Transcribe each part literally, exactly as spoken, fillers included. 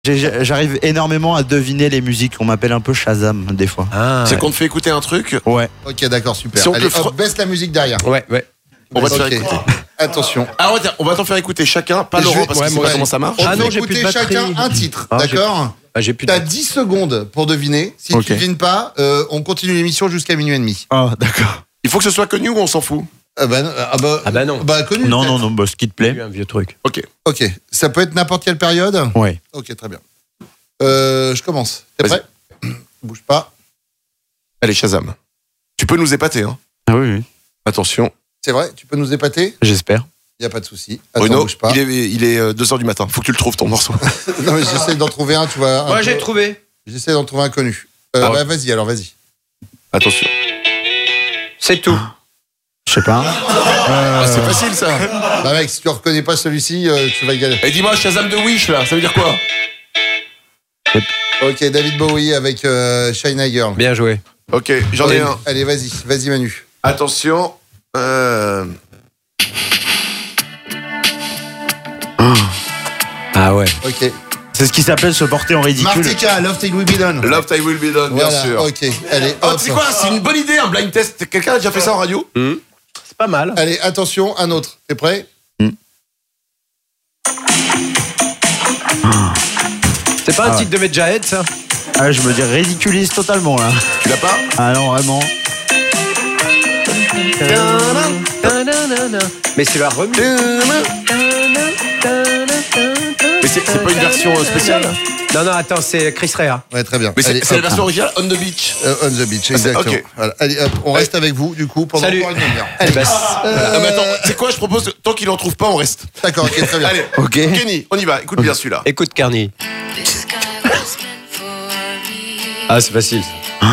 J'ai- J'arrive énormément à deviner les musiques. On m'appelle un peu Shazam des fois. Ah, C'est ouais. qu'on te fait écouter un truc, Ouais. Ok, d'accord, super. Si on Allez, te fre- hop, baisse la musique derrière. Ouais, ouais. on va te Ok. faire écouter. Attention. Ah ouais, tiens, on va t'en faire écouter chacun, pas Et je Laurent vais- parce ouais, qu'il sait moi, pas comment ça marche. On Ah fait non, j'ai écouter plus de batterie. chacun un titre, Ah, j'ai- d'accord? Ah, j'ai plus de T'as dix secondes pour deviner. Si Ok. tu devines pas, euh, on continue l'émission jusqu'à minuit et demi. Oh, d'accord. Il faut que ce soit connu ou on s'en fout? Ah bah, non, ah bah, Ah bah non. Bah connu. Non, peut-être. non, non, bah, ce qui te J'ai plaît. eu un vieux truc. Ok. Ok, ça peut être n'importe quelle période. Ouais. Ok, très bien. Euh, je commence. T'es Vas-y. prêt? Bouge pas. Allez, Shazam. Tu peux nous épater, hein. Ah oui, oui. Attention. C'est vrai, tu peux nous épater? J'espère. Y a pas de souci. Attends, Bruno, bouge pas. il est, il est deux heures du matin. Faut que tu le trouves ton morceau. Non mais j'essaie d'en trouver un, tu vois. un Moi, peu- j'ai trouvé. J'essaie d'en trouver un connu. Euh, Ah ouais. bah, vas-y, alors vas-y. Attention. C'est tout. Je sais pas. Ah, c'est facile ça. Bah mec, si tu reconnais pas celui-ci, euh, tu vas y galérer. Et dis-moi, Shazam de Wish là, ça veut dire quoi? Ok, David Bowie avec euh, Shiny Girl. Bien joué. Ok, j'en ai Allez, un. allez, vas-y, vas-y Manu. Attention. Euh... Ah ouais. Ok. C'est ce qui s'appelle se porter en ridicule. Martika, Love Till We Be Done. Love I Will Be Done, bien Voilà, sûr. ok. Allez, Oh, hop. tu sais quoi? C'est une bonne idée, un blind test. Quelqu'un a déjà fait ça en radio? C'est pas mal. Allez, attention, un autre. T'es prêt? C'est pas un Ah ouais. titre de Medjahed, ça? Ah, je me dis ridiculise totalement là. Tu l'as pas? Ah non, vraiment. Mais c'est la remise. Mais c'est c'est pas une version euh, spéciale? Non, non, attends, c'est Chris Rea. Ouais, très bien. Mais c'est Allez, c'est la hop. version originale On the Beach. Euh, on the beach, exactement. ok. Voilà. Allez, hop, on reste avec vous, du coup, pendant Salut. encore une demi-heure. Eh ben, Ah, mais attends, c'est quoi? Je propose, que tant qu'il en trouve pas, on reste. D'accord, ok, très bien. Allez, Ok. Kenny, on y va. Écoute bien celui-là. écoute, Carney. Ah, c'est facile.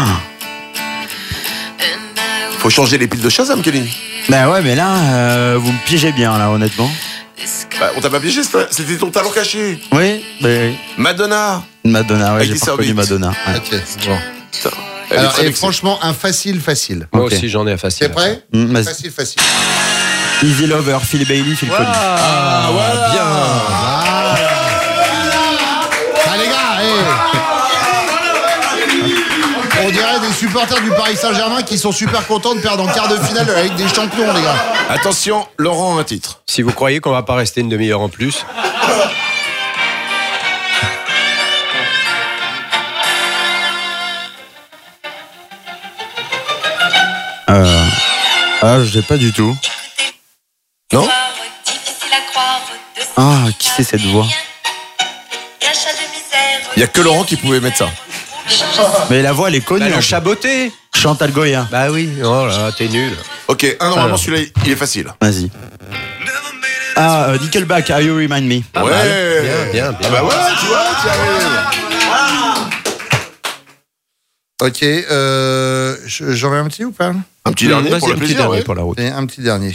Faut changer les piles de Shazam, Kenny. Bah ouais, mais là, euh, vous me piégez bien là, honnêtement. Bah, on t'a pas piégé, c'était c'était ton talent caché. Oui, bah oui. Madonna. Madonna, ouais, Avec j'ai des pas reconnu serviettes. Madonna. Ouais. Ok, bon. Putain, elle est Alors, très et vexée. franchement, un facile, facile. Moi Ok. aussi, j'en ai un facile. T'es prêt? Mm, vas-y. Facile, facile. Easy Lover, Phil Bailey, Phil Collins. Ah, voilà. bien. Ah les gars, hey. On dirait des supporters du Paris Saint-Germain qui sont super contents de perdre en quart de finale avec des champions, les gars. Attention, Laurent a un titre. Si vous croyez qu'on va pas rester une demi-heure en plus. Euh... Ah, je sais pas du tout. Non? Ah, qui c'est cette voix? Il y a que Laurent qui pouvait mettre ça. Mais la voix, elle est connue. Bah, en le plus. chaboté. Chantal Goya. Bah oui. Oh là, t'es nul. Ok, un normalement Alors. celui-là, il est facile. Vas-y. Ah, euh, Nickelback, How You Remind Me. Pas ouais. mal. Bien, bien, bien. Ah bah voilà, tu vois, tu arrives. Ok, euh, je- j'en mets un petit ou pas? Un petit dernier Vas-y, pour le un petit plaisir. dernier ouais. pour la route. Et un petit dernier.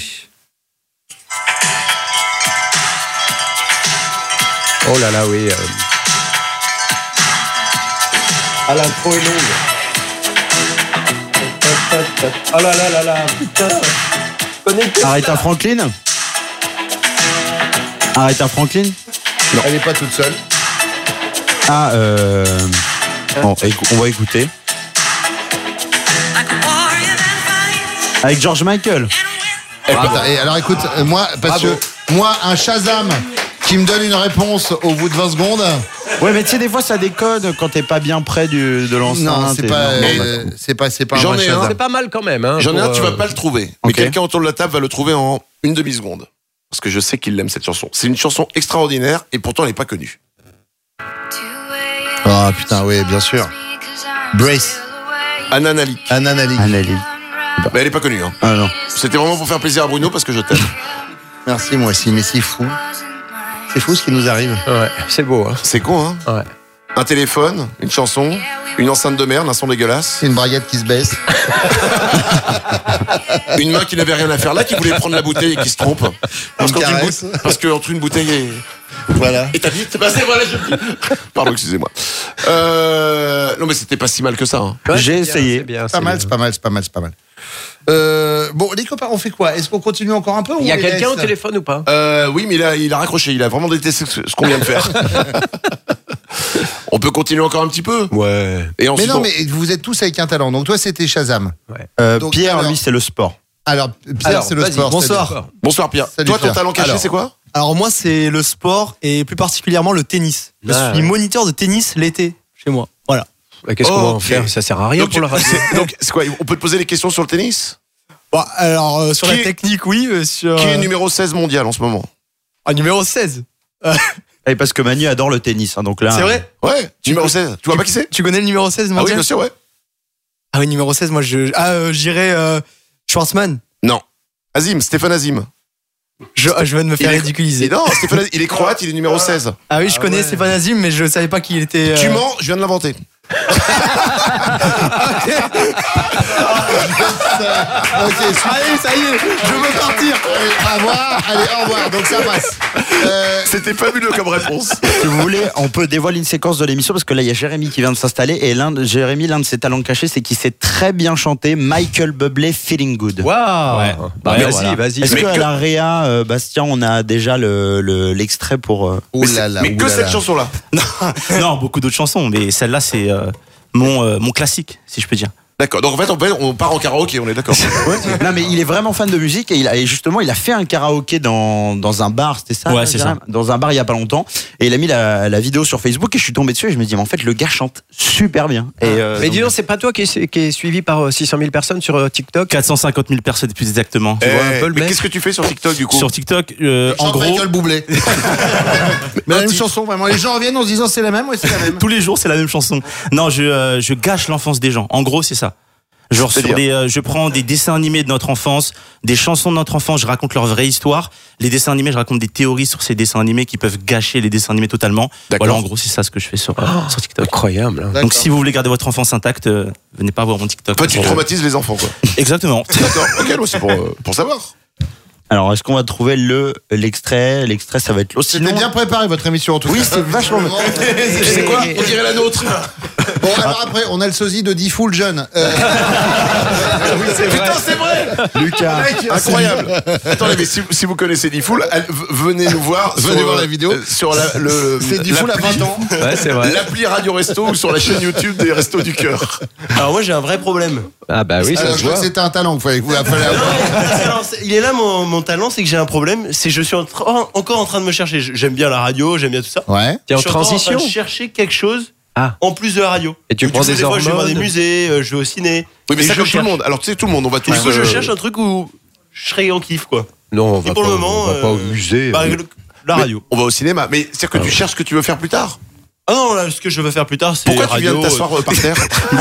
Oh là là, oui. euh. Ah, l'intro est longue. Oh là là là là, putain. Connecté. Aretha Franklin. Aretha Franklin. Elle est pas toute seule. Ah, euh... Bon, écou- on va écouter. Avec George Michael. Ah, putain, et alors écoute, euh, moi, parce Bravo. que moi, un Shazam qui me donne une réponse au bout de vingt secondes. Ouais, mais tu sais, des fois, ça décode quand t'es pas bien près du, de l'enceinte. Non, c'est et- pas, non, euh, bah, c'est pas, c'est pas un J'en vrai ai un. Shazam. C'est pas mal quand même. Hein, J'en ai pour, un, tu euh, vas pas le trouver. Mais Ok. quelqu'un autour de la table va le trouver en une demi-seconde. Parce que je sais qu'il aime cette chanson. C'est une chanson extraordinaire et pourtant elle n'est pas connue. Ah putain, oui, bien sûr. Brace, Anna Nalik. Anna Nalik. Anneli. Mais elle n'est pas connue. Hein. Ah non. C'était vraiment pour faire plaisir à Bruno parce que je t'aime. Merci moi aussi, mais c'est fou. C'est fou ce qui nous arrive. Ouais, c'est beau. Hein. C'est con, hein. Ouais. Un téléphone, une chanson, une enceinte de merde, un son dégueulasse, C'est une braguette qui se baisse. une main qui n'avait rien à faire là, qui voulait prendre la bouteille et qui se trompe. Parce Une qu'entre une, caresse. boute- parce qu'entre une bouteille et, Voilà. et ta vie, c'est passé, voilà, je... Pardon, excusez-moi. Euh... Non mais c'était pas si mal que ça. Hein. Ouais, J'ai c'est bien, essayé. c'est bien, Pas c'est mal, bien. c'est pas mal, c'est pas mal, c'est pas mal. Euh, bon, les copains, on fait quoi? Est-ce qu'on continue encore un peu ou Il y a on les quelqu'un au laisse téléphone ou pas? Euh, oui, mais il a, il a raccroché, il a vraiment détesté ce, ce qu'on vient de faire. On peut continuer encore un petit peu. Ouais. Et Mais ensuite, non, on- mais vous êtes tous avec un talent. Donc toi, c'était Shazam. Euh, Donc, Pierre, alors- lui, c'est le sport. Alors, Pierre, Alors, c'est le vas-y, sport. bonsoir. c'est-à-dire- Bonsoir Pierre. Salut, Toi, ton Pierre. talent caché, Alors. c'est quoi? Alors moi c'est le sport et plus particulièrement le tennis. Je Ah, suis ouais. moniteur de tennis l'été chez moi. Voilà. Bah, Qu'est-ce qu'on va en Ok. faire? Ça sert à rien Donc, pour tu- la radio. c'est- donc, c'est quoi? On peut te poser des questions sur le tennis? Bon alors euh, sur Qui la est- technique oui, euh, sur Qui est euh, numéro seize mondial en ce moment? ah, numéro seize. Et parce que Manu adore le tennis, hein, donc là. C'est vrai? Ouais, numéro seize. Tu vois pas qui c'est? Tu connais le numéro seize Ah oui, mondial? bien sûr, ouais. Ah oui, numéro seize moi je ah euh, j'irais euh, Schwarzman. Non. Azim, Stéphane Azim. Je, ah, je viens de me faire Il est- ridiculiser. Et non, Stéphane Azim, il est croate, il est numéro seize. Ah oui, je connais Stéphane Azim mais je savais pas qu'il était euh, Tu mens, je viens de l'inventer. Ok, super. Allez, ça y est, je veux partir. Allez, au revoir. Allez, au revoir. Donc ça passe. Euh, C'était fabuleux comme réponse. Si vous voulez, on peut dévoiler une séquence de l'émission parce que là, il y a Jérémy qui vient de s'installer et l'un de Jérémy, l'un de ses talents cachés, c'est qu'il sait très bien chanter Michael Bublé Feeling Good. Waouh. Ouais. Bah, Ouais, vas-y, voilà. vas-y. Est-ce Mais qu'à que- la Réa, euh, Bastien, on a déjà le, le- l'extrait pour. euh, Ouh là là, Mais ouh que là cette là. chanson-là. Non, beaucoup d'autres chansons, mais celle-là, c'est euh, mon, euh, mon classique, si je peux dire. D'accord. Donc en fait, on, peut- on part en karaoké, on est d'accord. Non, mais il est vraiment fan de musique et, il a, et justement, il a fait un karaoké dans, dans un bar, c'était ça? Ouais, là, c'est Jérémy ça. Dans un bar il y a pas longtemps. Et il a mis la, la vidéo sur Facebook et je suis tombé dessus et je me dis, mais en fait, le gars chante super bien. Et, euh, Mais donc- dis donc, c'est pas toi qui est, qui est suivi par euh, six cent mille personnes sur euh, TikTok? quatre cent cinquante mille personnes plus exactement. Eh, vois un peu le mais mec qu'est-ce que tu fais sur TikTok du coup? Sur TikTok, euh, en Chante gros, Michael Bublé. Mais la même chanson, vraiment. Les gens reviennent en se disant c'est la même, ouais, c'est la même. tous les jours, c'est la même chanson. Non, je, euh, je gâche l'enfance des gens. En gros, c'est ça. Genre sur C'est-à-dire des, euh, je prends des dessins animés de notre enfance, des chansons de notre enfance, je raconte leur vraie histoire. Les dessins animés, je raconte des théories sur ces dessins animés qui peuvent gâcher les dessins animés totalement. D'accord. Voilà, en gros, c'est ça ce que je fais sur, euh, sur TikTok. Incroyable. hein. D'accord. Donc si vous voulez garder votre enfance intacte, euh, venez pas voir mon TikTok. En fait, tu traumatises les enfants, quoi. Exactement. D'accord. Ok, moi, c'est pour, euh, pour savoir. Alors, est-ce qu'on va trouver le, l'extrait? L'extrait, ça va être l'autre. C'était bien préparé votre émission en tout cas. Oui, c'est vachement bien. Tu sais quoi? On dirait la nôtre. Bon, alors après, on a le sosie de Diffoul jeune. Euh, Putain, c'est vrai. Lucas. Incroyable. Attendez, mais si, si vous connaissez Diffoul, allez, v- venez nous voir. Venez sur, voir euh, la vidéo. euh, Sur la, le. c'est Diffoul à l'appli- vingt ans. Ouais, c'est vrai. L'appli Radio Resto ou sur la chaîne YouTube des Restos du Cœur. Alors moi j'ai un vrai problème. Ah bah oui, ça Alors, se je crois voit. que c'était un talent qu'il fallait vous la fallait avoir. Alors, c'est- il est là mon, mon talent, c'est que j'ai un problème, c'est que je suis en tra- encore en train de me chercher. Je- J'aime bien la radio, j'aime bien tout ça. Ouais. T'es en je suis encore transition. En train de chercher quelque chose Ah. en plus de la radio. Et tu Donc, prends du coup, des des fois, je vais voir des hormones. musées, euh, je vais au ciné. Oui, mais Et ça je comme tout le cherche. monde. Alors tu sais, tout le monde, on va tous. Du coup, je euh, cherche un truc où je serais en kiff, quoi. Non, on va, Et pour pas, le moment, on va pas au euh, musée. Bah, le- la mais radio. On va au cinéma. Mais c'est-à-dire que tu cherches ce que tu veux faire plus tard. Ah non, là, ce que je veux faire plus tard, c'est Pourquoi tu radio. viens de t'asseoir euh, par terre?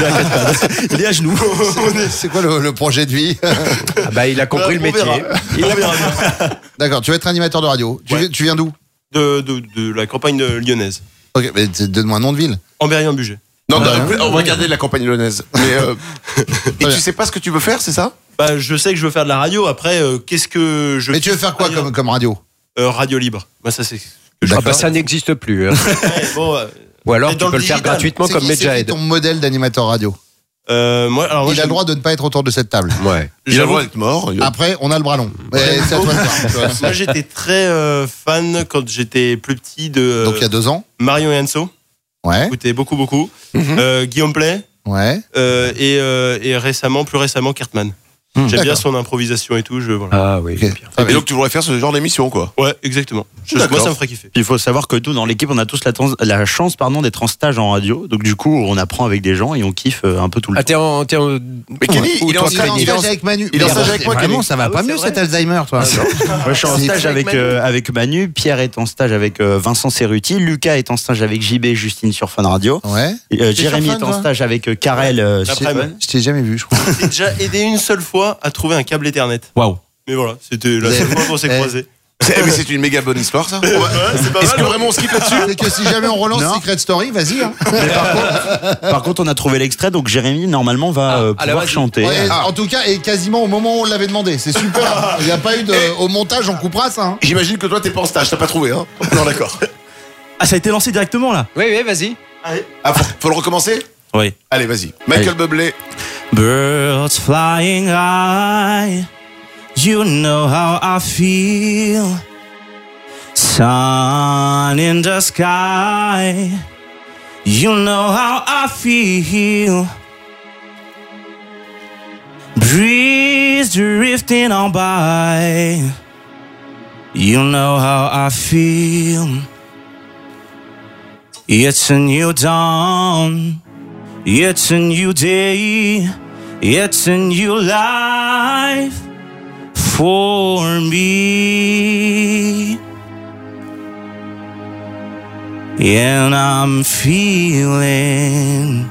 Il est à genoux. C'est quoi le, le projet de vie? Ah bah il a compris Euh, le on métier. verra. On verra bien. D'accord, tu vas être animateur de radio. Tu, Ouais. viens- tu viens d'où? De, de, de la campagne de lyonnaise. Ok, mais t- donne-moi un nom de ville. Ambérien-Bugey. Non, non, Ah, on va regarder la campagne lyonnaise. Mais euh, et bien. tu sais pas ce que tu veux faire, c'est ça? Bah, je sais que je veux faire de la radio. Après, euh, qu'est-ce que je. Mais tu veux faire quoi comme, comme radio? Euh, Radio libre. Bah, ça, c'est. Ah bah ça n'existe plus. hein. Ouais, bon, euh, Ou alors Mais tu dans peux le le faire digital. gratuitement C'est comme qui, c'est qui Medjahed. ton modèle d'animateur radio? euh, moi, alors, moi, Il a j'aime- le droit de ne pas être autour de cette table. Ouais. Il a le j'avoue- droit d'être mort. il- Après, on a le bras long. Mais c'est à toi de voir, tu vois. Moi, j'étais très euh, fan quand j'étais plus petit de euh, Donc il y a deux ans. Marion et Anso. Ouais, J'écoutais beaucoup, beaucoup. Mhm. Euh, Guillaume Play. ouais. euh, et, euh, et récemment, plus récemment, Cartman. Hmm. J'aime bien D'accord. son improvisation et tout. Je, voilà. Ah oui. Ok. bien. Très Et bien. donc tu voudrais faire ce genre d'émission, quoi. Ouais, exactement. Je- D'accord. moi, ça me ferait kiffer. Puis il faut savoir que nous, dans l'équipe, on a tous la, trans- la chance pardon, d'être en stage en radio. Donc du coup, on apprend avec des gens et on kiffe euh, un peu tout le Ah temps. t'es en, t'es en- Mais Kenny, Ou il est en toi, Il est en il est en- stage avec Manu. il est en Mais stage avec moi, Vraiment, Kenny. ça va Ah pas oui, mieux c'est cet vrai. Alzheimer, toi. Moi, je suis en C'est stage fait avec, avec Manu. euh, avec Manu, Pierre est en stage avec euh, Vincent Cerruti, Lucas est en stage avec J B et Justine sur Fun Radio, Ouais. et, euh, T'es Jérémy sur est Fun, en toi stage avec euh, Karel. euh, Après, chez- man. Je t'ai jamais vu, je crois. J'ai déjà aidé une seule fois à trouver un câble Ethernet. Waouh. Mais voilà, c'était la Vous seule avez- fois qu'on s'est Eh. croisés. C'est- mais c'est une méga bonne histoire, ça. Ouais, c'est pas Est-ce mal, que hein. vraiment on skip là-dessus? C'est que si jamais on relance Non. Secret Story, vas-y. Hein. Par contre, on a trouvé l'extrait, donc Jérémy normalement va Ah, euh, alors, pouvoir vas-y. chanter. Ouais, Ah. En tout cas, et quasiment au moment où on l'avait demandé. C'est super. Il n'y a pas eu de. Au montage, on coupera ça. Hein. J'imagine que toi t'es pas en stage, t'as pas trouvé, hein? Non, d'accord. Ah, ça a été lancé directement là. Oui, oui, vas-y. Ah, faut, faut le recommencer? Oui. Allez, vas-y. Michael Bublé. Birds flying high, you know how I feel. Sun in the sky, You know how I feel. Breeze drifting on by. You know how I feel. It's a new dawn. It's a new day. It's a new life for me. And I'm feeling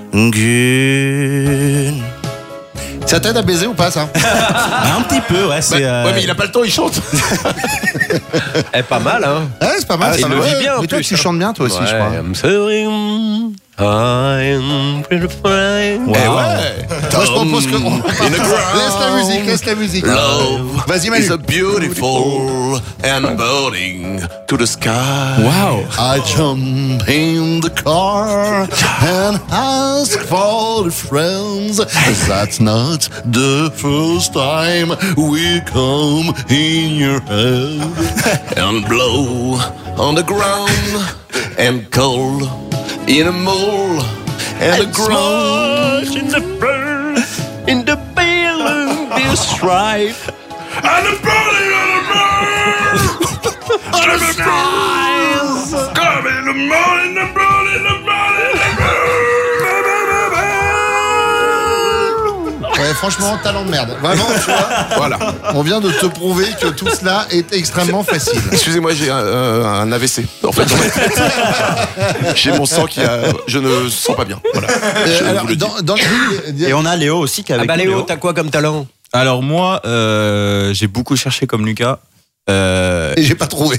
good. Ça t'aide à baiser ou pas, ça? Un petit peu, ouais. C'est, Bah, euh... Ouais, mais il a pas le temps, il chante. Eh, pas mal, hein. Ouais, c'est pas mal. Ah, ça il va. le vit Ouais, bien, en mais toi, plus, tu hein. chantes bien, toi aussi, je crois. I'm sorry, I'm pretty fine. Eh ouais. Moi, je propose que. on- Laisse la musique, laisse la musique. Love Vas-y, Manu. is a beautiful and boating to the sky. Wow. I jump in the car and ask for the friends. That's not the first time we come in your head. And blow on the ground and cold in a mole and, the ground in the bird, in the balloon, this strife. and the body on the bird on the skies. Come in the morning, the body, the body, the Ouais, franchement, talent de merde. Vraiment, tu vois. Voilà. On vient de te prouver que tout cela est extrêmement facile. Excusez-moi, j'ai un, euh, un A V C. En fait, dans ma tête. J'ai mon sang qui a. Je ne sens pas bien. Voilà. Je Euh, alors, vous le dis. dans, dans le Et on a Léo aussi qui est Ah avec bah nous, Léo, t'as quoi comme talent? Alors moi, euh, j'ai beaucoup cherché comme Lucas. Euh, Et j'ai pas trouvé.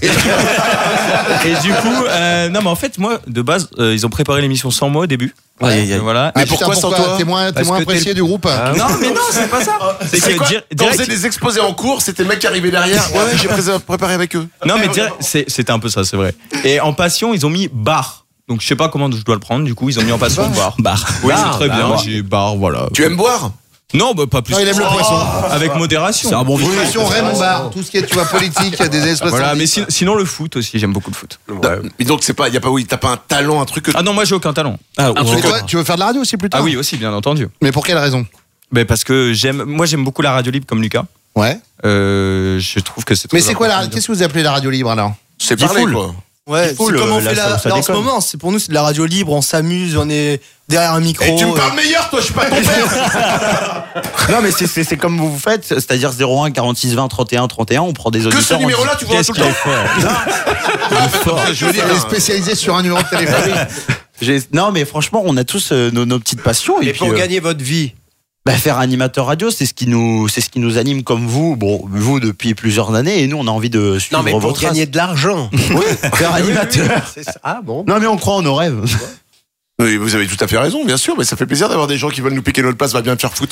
et du coup, euh, non mais en fait moi, de base, euh, ils ont préparé l'émission sans moi au début. Aïe, aïe, aïe. Euh, Voilà. Mais Mais pourquoi sans toi T'es moins, t'es Parce moins que t'es apprécié du groupe. Ah, Non mais non, c'est pas ça. C'est C'est que quoi dir- Quand on direct- faisait des exposés en cours, c'était le mec qui arrivait derrière. Ouais, ouais, j'ai pré- préparé avec eux. Non mais direct- c'est- c'était un peu ça, c'est vrai. Et en passion, ils ont mis bar. Donc je sais pas comment je dois le prendre. Du coup, ils ont mis en passion bar. Bar. Oui, Bar, c'est très bah, bien. ouais. J'ai bar, voilà. Tu aimes boire? Non, bah pas plus. Non, il aime le poisson. Avec modération. C'est un bon vin. Révolution Raymond Barre, tout ce qui est, tu vois, politique des années soixante-dix. Voilà, mais si- sinon le foot aussi, j'aime beaucoup le foot. Mais donc c'est pas, y a pas, oui, t'as pas un talent, un truc que. Ah non, moi j'ai aucun talent. Ah, Un Mais truc toi, tu veux faire de la radio aussi plus tard? Ah oui, aussi, bien entendu. Mais pour quelle raison? Ben parce que j'aime, moi j'aime beaucoup la radio libre comme Lucas. Ouais. Euh, je trouve que c'est. Mais très c'est quoi la, important. qu'est-ce que vous appelez la radio libre alors? C'est parler Diffoul. quoi. Ouais, Diffoul, c'est comme on là, fait ça- là, ça là, en ce déconne. moment. C'est pour nous, c'est de la radio libre. On s'amuse, on est derrière un micro. Et tu me euh, parles meilleur, toi, je suis pas ton père. Non, mais c'est- c'est c'est comme vous faites, c'est-à-dire zéro un quarante-six vingt trente et un trente et un, on prend des auditeurs. Que ce on numéro-là, tu vois Qu'est-ce tout le qu'il est temps. fort. Je veux dire, Elle est spécialisée sur un numéro de téléphone. J'ai- Non, mais franchement, on a tous euh, nos, nos petites passions. Et, Et puis, pour euh, gagner votre vie, bah, faire animateur radio, c'est ce qui nous, c'est ce qui nous anime comme vous. Bon, vous depuis plusieurs années, et nous, on a envie de suivre non mais pour votre gagner de l'argent. Oui, faire animateur. C'est ça. Ah bon. Non, mais on croit en nos rêves. Oui, vous avez tout à fait raison, bien sûr, mais ça fait plaisir d'avoir des gens qui veulent nous piquer notre place, va bien te faire foutre.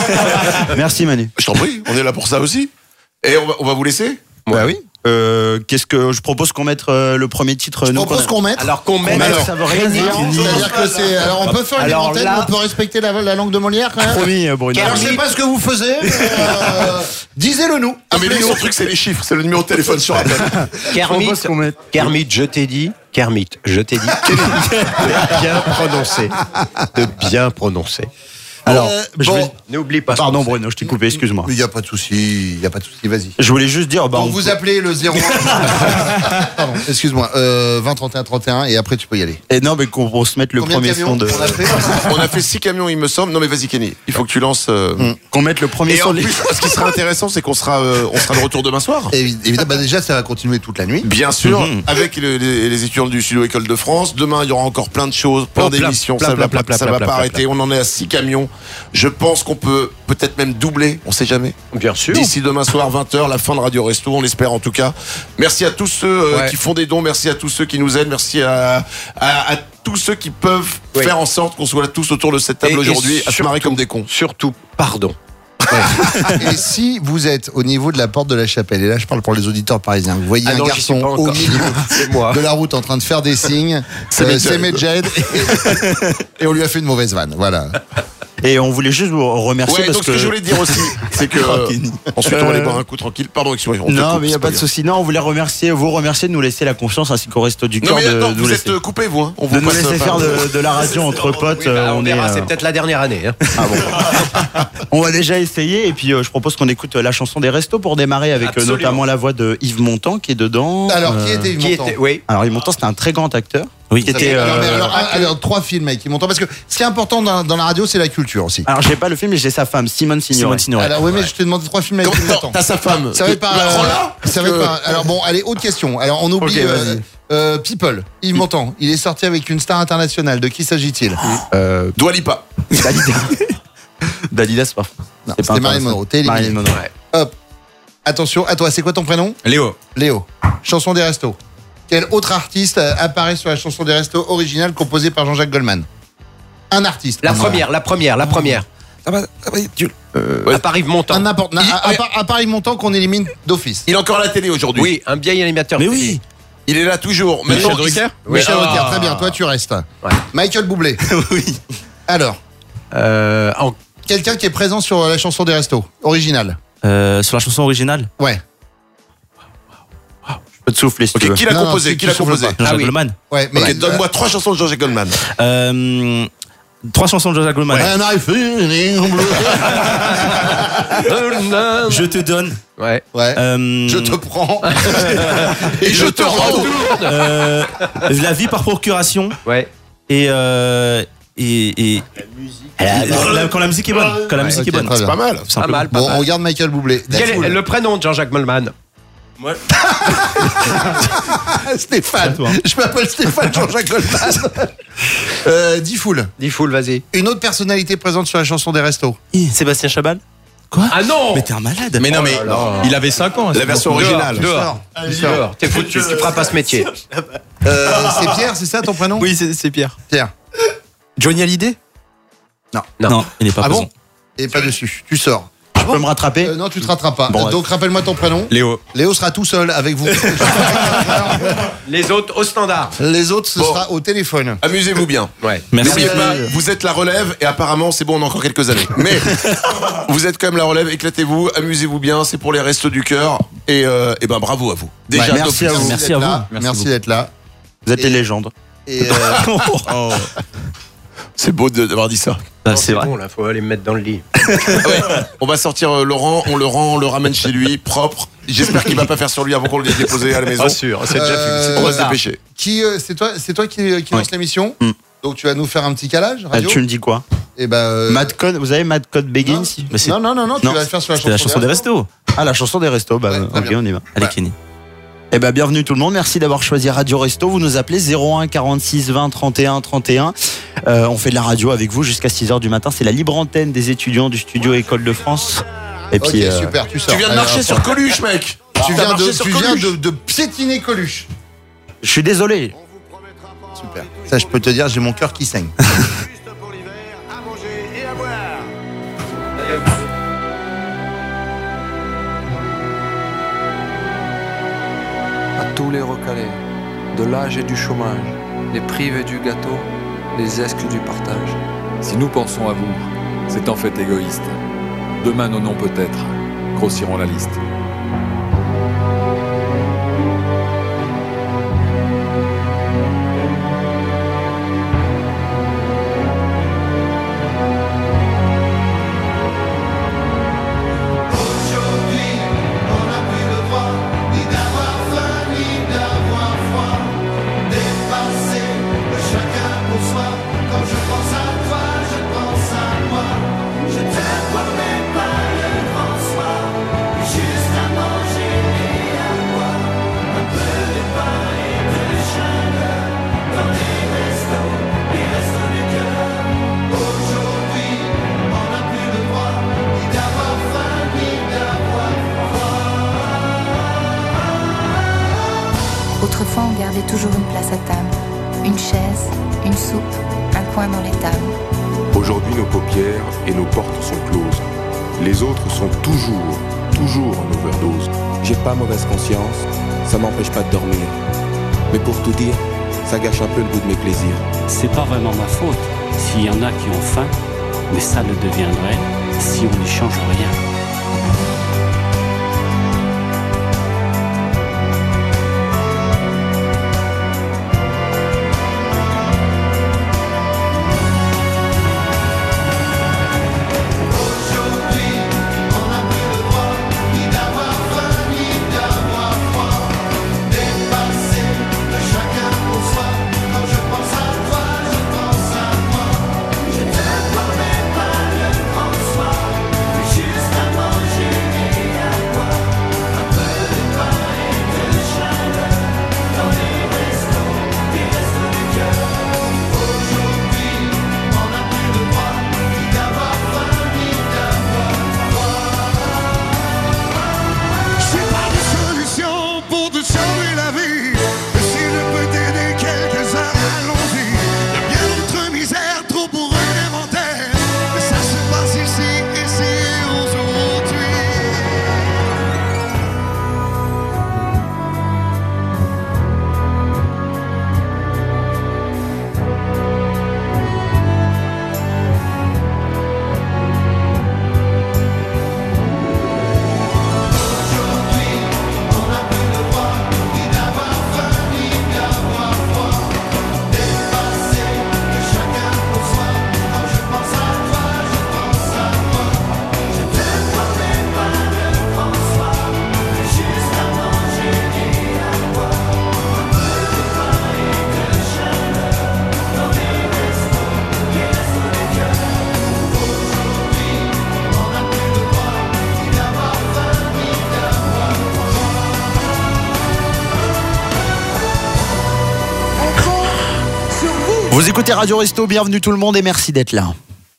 Merci Manu. Je t'en prie, on est là pour ça aussi. Et on va, on va vous laisser. Bah oui. Euh, Qu'est-ce que je propose qu'on mette euh, le premier titre Je nous, propose qu'on a- qu'on mette. Alors qu'on met. Mais Alors, ça veut rien dire. C'est-à-dire que c'est. Alors on peut faire une Alors antenne, là- on peut respecter la, la langue de Molière quand même. Promis, euh, Bruno. Alors je sais pas ce que vous faisiez. mais, euh, Disez-le nous. Ah, mais lui, son truc, c'est les chiffres, c'est le numéro de téléphone sur Apple. Kermit, propose qu'on mette- Kermit, je t'ai dit. Kermit, je t'ai dit. de bien prononcer. De bien prononcer. Alors, Euh, je bon. vais- N'oublie pas. Pardon ce qu'on Bruno, je t'ai coupé, excuse-moi. Il n'y a pas de souci, il n'y a pas de souci, vas-y. Je voulais juste dire, bah, Donc on- vous appelez le zéro. Pardon, excuse-moi, euh, vingt trente et un trente et un et après tu peux y aller. et non, mais qu'on on se mette le Combien de premier camions son de, on a fait On a fait six camions, il me semble. Non, mais vas-y, Kenny, il faut que tu lances. euh, qu'on mette le premier Et son en de- plus, ce qui sera intéressant, c'est qu'on sera, euh, on sera de retour demain soir. Évi- Évidemment, bah déjà ça va continuer toute la nuit. Bien sûr, Mhm. avec le- les, les étudiants du Studio École de France. Demain, il y aura encore plein de choses, plein Oh, plein, d'émissions. plein, Ça plein, va pas, plein, ça plein, va plein, pas plein, arrêter. On en est à six camions. Je pense qu'on peut peut-être même doubler. On sait jamais. Bien sûr. D'ici demain soir, vingt heures, la fin de Radio Resto, on l'espère en tout cas. Merci à tous ceux euh, Ouais. qui font des dons, merci à tous ceux qui nous aident, merci à, à, à tous ceux qui peuvent Oui. faire en sorte qu'on soit tous autour de cette table Et- et aujourd'hui à se marrer surtout- comme des cons. Surtout, pardon. Et si vous êtes au niveau de la porte de la chapelle, et là je parle pour les auditeurs parisiens, vous voyez Ah un non, j'y garçon suis pas au encore. milieu C'est moi. de la route en train de faire des signes, C'est euh, Medjed. c'est Medjed, et, et on lui a fait une mauvaise vanne, voilà. Et on voulait juste vous remercier Ouais, parce donc que. ce que je voulais te dire aussi, c'est que euh, ensuite on va aller boire un coup tranquille. Pardon, excusez-moi. on te Non, coupe, mais il n'y a c'est pas de grave. souci. Non, on voulait remercier, vous remercier de nous laisser la confiance ainsi qu'au Resto du Non, Cœur mais de, attends, nous vous laisser, êtes euh, coupés, vous. Hein. On de vous nous passe laisser par- faire de, de la radio entre potes. Oui, bah, euh, on on est, verra, euh, c'est peut-être la dernière année. Hein. ah bon. On va déjà essayer et puis euh, je propose qu'on écoute la chanson des restos pour démarrer avec euh, Absolument. notamment la voix de Yves Montand qui est dedans. Alors, Euh, qui était Yves Qui Montand était, oui. Alors Yves Montand c'était un très grand acteur. Oui. Qui était. Alors, mais euh, alors, ah, alors, trois films avec Yves Montand, parce que ce qui est important dans, dans la radio, c'est la culture aussi. Alors j'ai pas le film mais j'ai sa femme Simone Signoret. Simone Signoret. Alors, oui, mais je t'ai demandé trois films avec Comment- Yves Montand. T'as sa femme. Ça va être par. La euh, prends-la ça va être par. Alors bon, allez, autre question. Alors on oublie Ok, euh, vas-y. euh, People. Yves Montand. Il est sorti avec une star internationale. De qui s'agit-il Euh, Dua Lipa. Dalida. Dalida c'est pas. Non, c'est pas c'était Marilyn intéressant. Monroe. T'es éliminé. Marilyn Monroe. Hop. Attention, à toi. C'est quoi ton prénom Léo. Léo. Chanson des restos. Quel autre artiste euh, apparaît sur la chanson des restos originale composée par Jean-Jacques Goldman? Un artiste. La Ah, première, la première, la première. Ouais. À Paris Un Montant. n'importe. Il- À, à ouais. part- à Paris Montant qu'on élimine d'office. Il est encore à la télé aujourd'hui. Oui, un vieil animateur. Mais de oui. télé. Il est là toujours. Michel Maintenant, Drucker. Oui. Michel Ah. Drucker, très bien. Toi, tu restes. Ouais. Michael Bublé. Oui. Alors, Euh, en- quelqu'un qui est présent sur la chanson des restos originale. Euh, sur la chanson originale, Ouais. Je peux te souffler si Ok, tu veux. qui l'a Non, non, composé tu- Qui tu l'a souffles composé pas. Jean-Jacques oui. Goldman. Ouais, mais Ok, donne-moi trois chansons de Jean-Jacques Goldman. Euh, trois chansons de Jean-Jacques Goldman. And I feel blue. Je te donne. Ouais. Ouais. euh, Je te prends. Et je te rends. euh, La vie par procuration Ouais. et euh, et, et la- la- quand la musique est bonne. Quand la musique ok, est bonne. très C'est bien. pas mal. Pas Simplement. mal, pas Bon, mal. on regarde Michael Bublé. Quel est Diffoul. le prénom de Jean-Jacques Goldman? Stéphane. Je m'appelle Stéphane Jean-Jacques Goldman. euh, Diffoul. Diffoul, vas-y. Une autre personnalité présente sur la chanson des restos. Sébastien Chabal. Quoi? Ah non. Mais t'es un malade. Mais non, mais il avait cinq ans. La version originale. Dehors. Dehors. T'es foutu. Tu feras pas ce métier. Euh, c'est Pierre, c'est ça ton prénom? Oui, c'est c'est Pierre. Pierre. Johnny Hallyday. Non. Non, il n'est pas Ah présent. bon? Et pas dessus. Tu sors. Je peux me rattraper. Euh, non, tu te rattrapes pas. Bon, Euh, Donc rappelle-moi ton prénom. Léo. Léo sera tout seul avec vous. Les autres au standard. Les autres, ce Bon. sera au téléphone. Amusez-vous bien. Ouais. Merci. N'oubliez pas, vous êtes la relève et apparemment c'est bon, on a encore quelques années. Mais vous êtes quand même la relève, éclatez-vous, amusez-vous bien, c'est pour les restos du cœur et, euh, et ben bravo à vous. Déjà, Ouais, merci d'office. à vous. Merci d'être à vous. là. Merci Merci beaucoup. d'être là. Vous êtes Et- des légendes. Et euh, C'est beau de- d'avoir dit ça. Ah, Non, c'est vrai. bon, là, faut aller me mettre dans le lit. Ouais. On va sortir euh, Laurent, on le rend, on le ramène chez lui, propre. J'espère qu'il va pas faire sur lui avant qu'on le déposé à la maison. Pas sûr, c'est déjà Euh, fait. On va se dépêcher. qui, euh, c'est toi, c'est toi qui, qui lance l'émission. Mm. Donc tu vas nous faire un petit calage Euh, radio. tu me dis quoi? Et ben. euh, Mad Code, vous avez Mad Code Begins? Mais c'est non non non non, tu Non, vas le faire sur la c'est chanson, la chanson des restos. Ah, la chanson des restos. Bah, Ouais, très ok, bien. on y va. Allez, Ouais. Kenny. Eh ben, bienvenue tout le monde. Merci d'avoir choisi Radio Resto. Vous nous appelez zéro un quarante-six vingt trente et un trente et un. Euh, on fait de la radio avec vous jusqu'à six heures du matin. C'est la libre antenne des étudiants du studio École de France. Et Ok, puis, euh, super, tu sors. Tu viens de Allez, marcher hop, sur hop. Coluche, mec. Tu T'as viens, marché de, sur tu viens Coluche. de, de piétiner Coluche. je suis désolé. Super. Ça, je peux te dire, j'ai mon cœur qui saigne. À tous les recalés, de l'âge et du chômage, les privés du gâteau, les exclus du partage. Si nous pensons à vous, c'est en fait égoïste. Demain, nos noms peut-être grossiront la liste. Autrefois, on gardait toujours une place à table, une chaise, une soupe, un coin dans les tables. Aujourd'hui, nos paupières et nos portes sont closes. Les autres sont toujours, toujours en overdose. J'ai pas mauvaise conscience, ça m'empêche pas de dormir. Mais pour tout dire, ça gâche un peu le goût de mes plaisirs. C'est pas vraiment ma faute. S'il y en a qui ont faim, mais ça le deviendrait si on n'y change rien. Vous écoutez Radio Resto, bienvenue tout le monde et merci d'être là.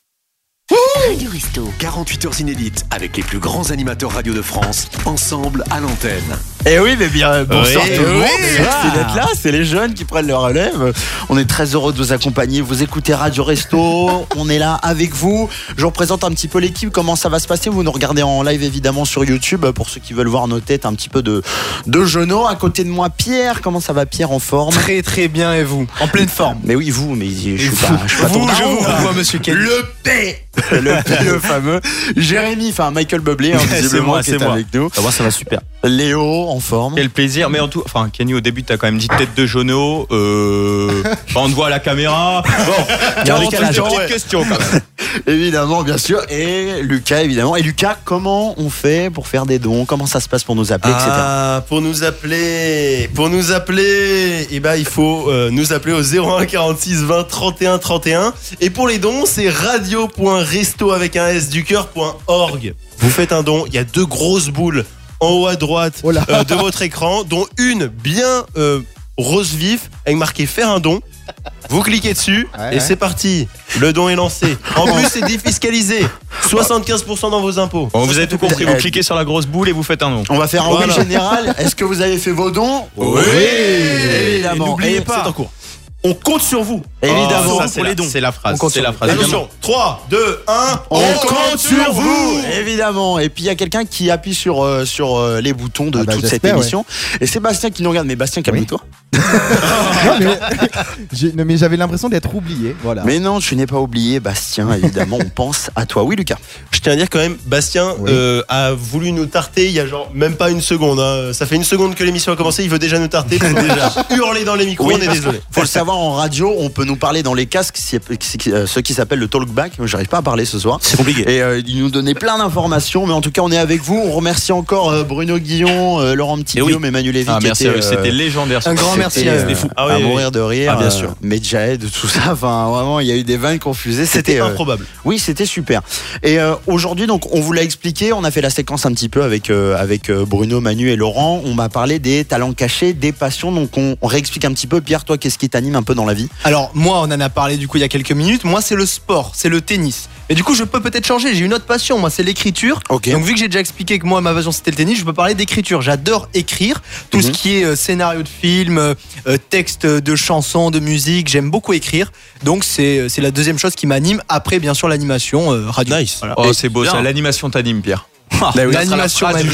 Radio Resto. quarante-huit heures inédites avec les plus grands animateurs radio de France, ensemble à l'antenne. Eh oui, mais bien, bonsoir Oui, tout le monde. oui, Merci ah. d'être là. C'est les jeunes qui prennent leur relève. On est très heureux de vous accompagner. Vous écoutez Radio Resto. On est là avec vous. Je vous représente un petit peu l'équipe. Comment ça va se passer? Vous nous regardez en live évidemment sur YouTube. Pour ceux qui veulent voir nos têtes, un petit peu de, de genoux. À côté de moi, Pierre. Comment ça va, Pierre, en forme? Très très bien, et vous? En pleine forme. Mais oui, vous, mais je suis vous, pas, je suis pas vous, ton je daron, vous là. vois, monsieur Kelly. Le P. Le P, le fameux. Jérémy, enfin Michael Bublé, hein, C'est visiblement, moi, qui c'est est moi. avec nous. Ça va, ça va super. Léo, en forme. Quel plaisir. Mais en tout, enfin, Kenny, au début, t'as quand même dit tête de genou. Euh, enfin, on te voit à la caméra. Bon, quarante-huit ans, petite question quand même. Évidemment, bien sûr. Et Lucas, évidemment. Et Lucas, comment on fait pour faire des dons? Comment ça se passe pour nous appeler, et cetera. Ah, pour nous appeler, pour nous appeler, eh ben, il faut euh, nous appeler au zéro un quarante-six vingt trente et un trente et un. Et pour les dons, c'est radio.resto avec un s du cœur.org. Vous faites un don, il y a deux grosses boules en haut à droite euh, de votre écran, dont une bien euh, rose vif avec marqué faire un don. Vous cliquez dessus Ouais, et ouais. c'est parti. Le don est lancé. En plus, c'est défiscalisé. soixante-quinze pour cent dans vos impôts. Bon, vous avez tout compris. Vous cliquez sur la grosse boule et vous faites un nom. On va faire un Voilà. oui général. Est-ce que vous avez fait vos dons? Oui. Évidemment. Et n'oubliez Et pas, c'est en cours. on compte sur vous. Évidemment. Oh, ça, c'est pour la- les dons. c'est la phrase. On compte C'est sur la vous. phrase. Attention, trois, deux, un, On, compte sur vous, évidemment. Et puis il y a quelqu'un qui appuie sur euh, sur euh, les boutons de Ah bah, toute cette j'espère, émission. Et Sébastien qui nous regarde. Mais Bastien, calme-toi. Non, mais, j'ai- non, mais j'avais l'impression d'être oublié. Voilà. Mais non, tu n'es pas oublié, Bastien. Évidemment, on pense à toi. Oui, Lucas. Je tiens à dire quand même, Bastien Oui. euh, a voulu nous tarter il y a genre même pas une seconde. Hein. Ça fait une seconde que l'émission a commencé, il veut déjà nous tarter. déjà hurler dans les micros, Oui, on est parce désolé. que Faut le savoir, en radio, on peut nous parler dans les casques, c'est- c'est- euh, ce qui s'appelle le talkback. J'arrive pas à parler ce soir. C'est compliqué. Et euh, il nous donnait plein d'informations, mais en tout cas, on est avec vous. On remercie encore euh, Bruno Guillon, euh, Laurent Petit Et oui. Guillaume, Emmanuel Lévy. Ah, qui merci. étaient, à eux. euh, C'était légendaire. un grand merci C'était, à eux. euh, C'était fou. Ah à oui, mourir de rire. Ah, bien euh, sûr. Medjahed, tout ça. Enfin, vraiment, il y a eu des vannes confusées. C'était euh, improbable. Oui, c'était super. Et euh, aujourd'hui, donc, on vous l'a expliqué. On a fait la séquence un petit peu avec euh, avec euh, Bruno, Manu et Laurent. On m'a parlé des talents cachés, des passions. Donc, on, on réexplique un petit peu. Pierre, toi, qu'est-ce qui t'anime un peu dans la vie? Alors moi, on en a parlé du coup il y a quelques minutes. Moi, c'est le sport, c'est le tennis. Et du coup, je peux peut-être changer. J'ai une autre passion. Moi, c'est l'écriture. Ok. Donc vu que j'ai déjà expliqué que moi ma passion c'était le tennis, je peux parler d'écriture. J'adore écrire tout Mhm. ce qui est euh, scénario de film, euh, euh, texte de chansons, de musique. J'aime beaucoup écrire. Donc c'est c'est la deuxième chose qui m'anime. Après, bien sûr, l'animation euh, radio. Nice. Voilà. Oh, c'est beau Bien. ça. L'animation t'anime, Pierre. Bah oui, L'animation ça sera la phrase du m'anime. jour.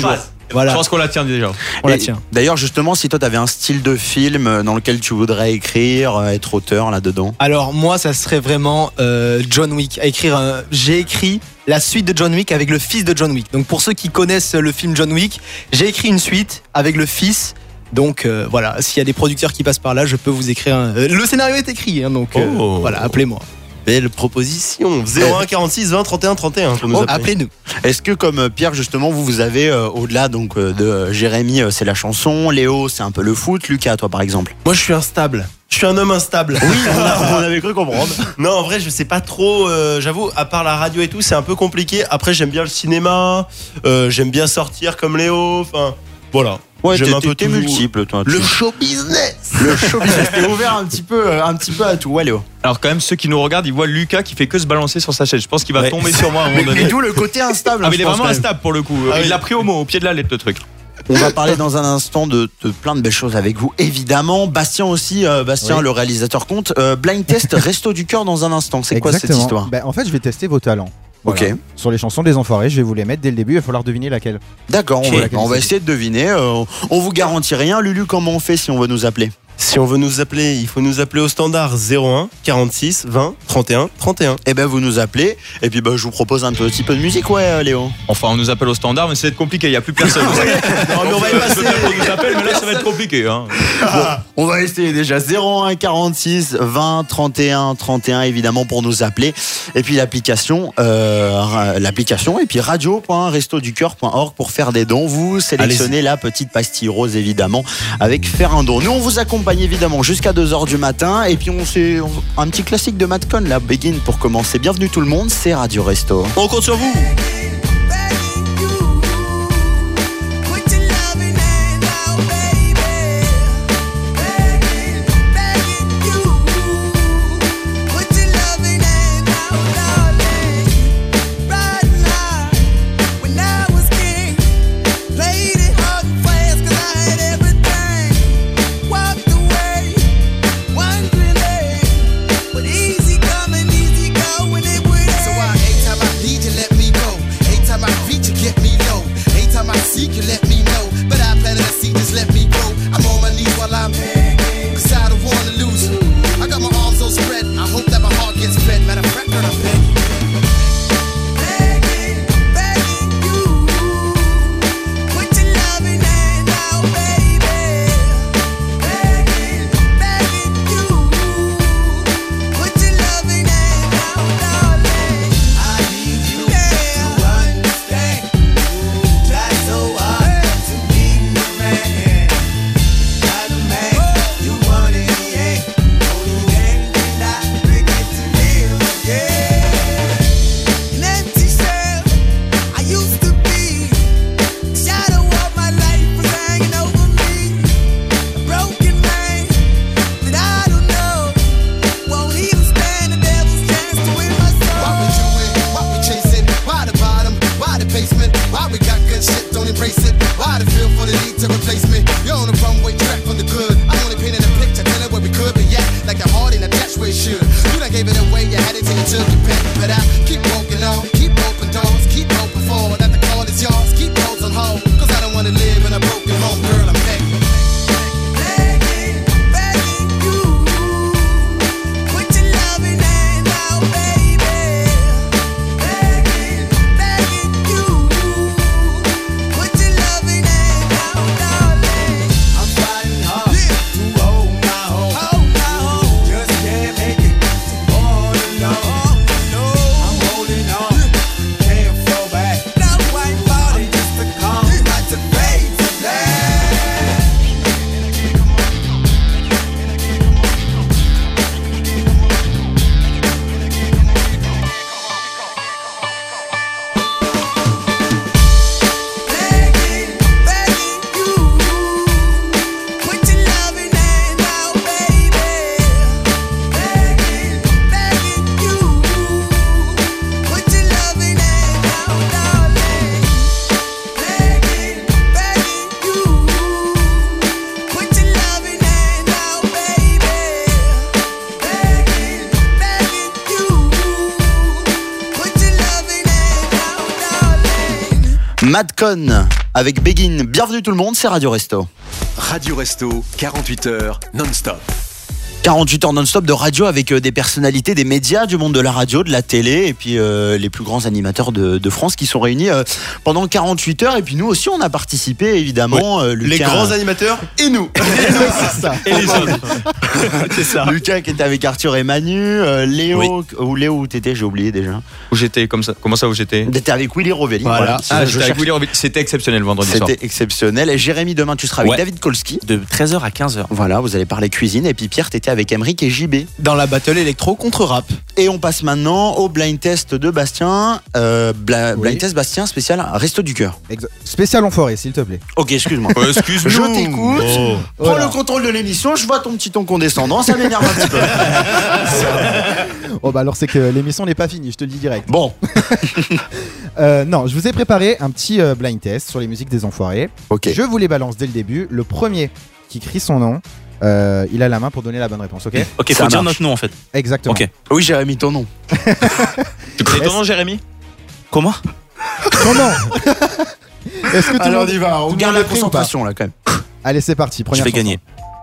Voilà. Je pense qu'on la tient déjà. On la Et tient. D'ailleurs, justement, si toi, tu avais un style de film dans lequel tu voudrais écrire, euh, être auteur là-dedans. Alors moi, ça serait vraiment euh, John Wick. À écrire, un- j'ai écrit la suite de John Wick avec le fils de John Wick. Donc pour ceux qui connaissent le film John Wick, j'ai écrit une suite avec le fils. Donc euh, voilà, s'il y a des producteurs qui passent par là, je peux vous écrire. Un... euh, Le scénario est écrit, hein, donc euh, Oh. voilà, appelez-moi. Belle proposition. zéro un quarante-six vingt trente et un trente et un pour nous Oh, appeler. Appelez-nous. Est-ce que, comme euh, Pierre, justement, vous, vous avez, euh, au-delà donc euh, de euh, Jérémy, euh, c'est la chanson, Léo, c'est un peu le foot, Lucas, toi, par exemple? Moi, je suis instable. Je suis un homme instable. Oui, on, a- on avait cru comprendre. Non, en vrai, je sais pas trop. euh, J'avoue, à part la radio et tout, c'est un peu compliqué. Après, j'aime bien le cinéma. euh, j'aime bien sortir comme Léo. Enfin, voilà. Ouais, J'aime t'es- un peu t'es tout. multiple, toi. Le tu- show business. Le show business. T'es ouvert un petit peu, euh, un petit peu à tout. Ouais, Léo. Alors quand même, ceux qui nous regardent, ils voient Lucas qui fait que se balancer sur sa chaise. Je pense qu'il va Ouais. tomber sur moi à un Mais, moment donné. mais d'où le côté instable. Ah, hein, mais il je est pense, vraiment quand même. instable pour le coup. Ah il oui. l'a pris au mot, au pied de la lettre, le truc. On va parler dans un instant de, de plein de belles choses avec vous, évidemment. Bastien aussi, euh, Bastien, Oui. le réalisateur, compte. Euh, blind test Resto du Cœur dans un instant. C'est quoi cette Exactement. histoire? Ben, en fait, je vais tester vos talents. Ok. Sur les chansons des Enfoirés, je vais vous les mettre dès le début. Il va falloir deviner laquelle. D'accord, on, Ok. va, Laquelle on va c'est. essayer de deviner. euh, on vous garantit rien. Lulu, comment on fait si on veut nous appeler? Si on veut nous appeler, il faut nous appeler au standard zéro un quarante-six vingt trente et un trente et un. Eh ben, vous nous appelez. Et puis, bah, je vous propose un petit peu de musique, ouais, euh, Léo. Enfin, on nous appelle au standard, mais ça va être compliqué, il n'y a plus personne. Non, mais on va y Je passer. veux bien qu'on nous appelle, mais là, ça va être compliqué. Hein. On va essayer déjà zéro un quarante-six vingt trente et un trente et un évidemment pour nous appeler. Et puis l'application, euh, ra- l'application et puis radio point resto du cœur point org pour faire des dons. Vous sélectionnez la petite pastille rose évidemment avec faire un don. Nous on vous accompagne évidemment jusqu'à deux heures du matin et puis on c'est un petit classique de Madcon là, Begin pour commencer. Bienvenue tout le monde, c'est Radio Resto. On compte sur vous. Seek you, let me know. But I planted a seed, just let me grow. I'm on my knees while I'm cause I don't wanna lose you. I got my arms so spread. I hope that my heart gets fed. Matter of fact, girl, I'm begging. Begging, begging you. Put your loving hand out, baby. Begging, begging you. Put your loving hand out, darling. I need you to understand. Try so hard to be the man, not the man you want in the end. Only then can I begin to live again. An empty shell I used to be. The shadow of my life was hanging over me. A broken man that I don't know won't even stand the devil's chance to win my soul. Why we do it? Why we chasing? Why the bottom? Why the basement? Why we got good shit? Don't embrace it. Why the feel for the need to replace me? You're on the runway track from the good. I'm only painting a picture, telling where we could be at. Like the heart in a dash where it should. You done gave it away, you had it till you took your pen. But I keep walking on, keep open doors, keep open forward. That the call is yours, keep those on hold. Cause I don't wanna live in a broken home, girl, I'm begging. Begging, begging you. Put your loving hand out, baby. Begging, begging you. Put your loving hand out, darling. I'm fighting hard to hold my own. Hold my own. Just can't make it all alone. I'm holding on, can't fall back. Not white body, just a calm, like to fade to black. Begging, begging you. Put your loving hand out, baby. Begging, begging you. Put your loving hand out, darling. Begging, begging you. Put your loving hand out, baby. Begging, begging you. Put your loving hand out, darling. Madcon avec Begin. Bienvenue tout le monde, c'est Radio Resto. Radio Resto, quarante-huit heures non-stop. quarante-huit heures non-stop de radio avec euh, des personnalités des médias, du monde de la radio, de la télé et puis euh, les plus grands animateurs de, de France qui sont réunis euh, pendant quarante-huit heures. Et puis nous aussi on a participé évidemment. Oui. euh, Lucas, Les grands animateurs et nous. Et nous, c'est ça. Et les autres. C'est ça. Lucas qui était avec Arthur et Manu, euh, Léo, oui. ou Léo où t'étais, j'ai oublié déjà. Où j'étais, comme ça, comment ça où j'étais T'étais avec Willy Rovelli. Voilà. Voilà. Ah, Je j'étais avec cherche- Willy Rovelli. C'était exceptionnel vendredi soir. C'était exceptionnel. Et Jérémy, demain tu seras avec Ouais. David Kolski. De treize heures à quinze heures. Voilà, vous allez parler cuisine. Et puis Pierre, t'étais avec Emeric et J B. Dans la battle électro contre rap. Et on passe maintenant au blind test de Bastien. Euh, bla- blind Oui. test Bastien spécial Resto du Cœur. Exa- Spécial enfoiré, s'il te plaît. Ok, excuse-moi. Ouais, excuse-nous. Je t'écoute. Oh. Prends Voilà. le contrôle de l'émission. Je vois ton petit ton condescendant. Ça m'énerve un petit peu. Oh bah alors c'est que l'émission n'est pas finie, je te le dis direct. Bon. Euh, non, je vous ai préparé un petit euh, blind test sur les musiques des enfoirés. Ok. Je vous les balance dès le début. Le premier qui crie son nom, euh, il a la main pour donner la bonne réponse, ok? Ok, Ça faut dire marche. notre nom en fait. Exactement. Ok. Oui, Jérémy, ton nom. Tu connais ton nom, Jérémy Comment Ton nom. Est-ce que tout le Alors monde- on y va. On tout le garde monde la est prêt ou pas? concentration là quand même. Allez, c'est parti. Je Première vais chanson. gagner.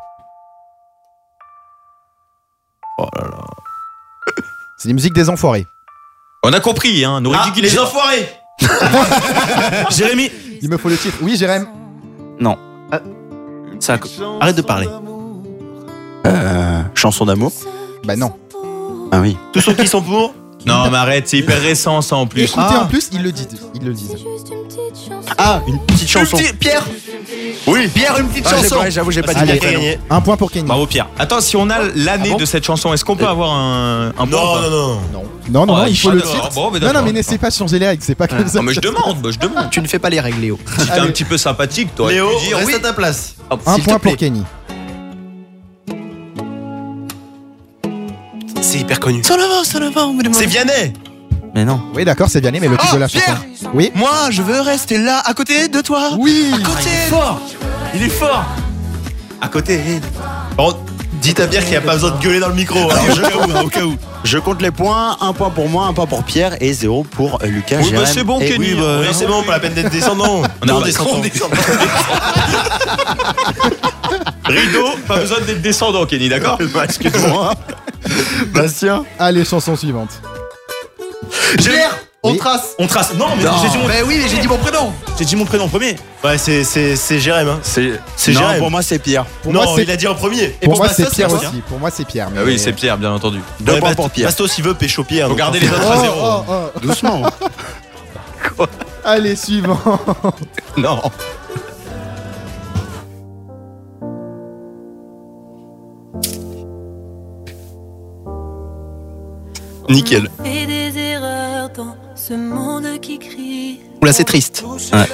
C'est les musiques des enfoirés. On a compris, hein. Nous Ah, ridicules- les enfoirés. Jérémy. Il me faut le titre. Oui, Jérém. Non. Ça, arrête de parler. Euh, chanson d'amour. Bah non. Ah oui. Tous ceux qui sont pour. Non, mais arrête, c'est hyper récent ça en plus. Écoutez, en plus, ils le disent. Ils le disent. Ah, une petite chanson. Une petite- Pierre. Oui. Pierre, une petite Ah, j'ai chanson. pas- J'avoue, j'ai pas dit Allez, mon prénom. gagné. Un point pour Kenny. Bravo Pierre. Attends, si on a l'année Ah bon de cette chanson, est-ce qu'on peut avoir un, un point Non, ou pas non, non. Non, non, non, Ouais, il faut le d'accord. titre. Bon, mais non, non, d'accord. mais n'essaie pas de changer les règles, c'est pas comme ça. Non, mais je demande, bah, je demande. Tu ne fais pas les règles, Léo. Si t'es un Allez. petit peu sympathique, t'aurais Léo, pu dire reste oui. à ta place. Un S'il te point pour plaît. Kenny. C'est hyper connu. C'est Vianney. Mais non. Oui, d'accord, c'est bien né, mais le titre Oh, de la Pierre chanson. Oui. Moi, je veux rester là, à côté de toi. Oui. À côté. Il est fort. Il est fort. À côté. Par contre, dites à Pierre qu'il n'y a pas besoin de gueuler dans le micro. Alors, au cas où, hein, au cas où. Je compte les points. Un point pour moi, un point pour Pierre et zéro pour euh, Lucas. Oui, bah, Jérém c'est bon, et- Kenny. oui, bah, Oui, c'est bon, pas la peine d'être descendant. On a Non, pas- descendant. Rideau, pas besoin d'être descendant, Kenny, d'accord Excuse-moi. Bastien. Allez, chanson suivante. Pierre, on Oui. trace. On trace. Non, mais Non. j'ai dit mon. Bah oui, mais j'ai dit mon prénom. J'ai dit mon prénom en premier. Ouais, c'est c'est c'est Jérém. Hein. C'est C'est non, Jérém. pour moi c'est Pierre. Pour non, moi, c'est il a dit en premier. Et pour moi, Bastos, c'est Pierre quoi aussi. Pour moi, c'est Pierre. Ah oui, c'est Pierre, bien entendu. Deux Ouais, points Bast- pour Pierre. Bastos, il veut pécho Pierre. Faut donc, garder en les fait. autres à zéro. Oh, oh, oh. Doucement. Allez, suivant. Non. Nickel. Et des erreurs dans ce monde qui crie. Oula, c'est triste. Ouais.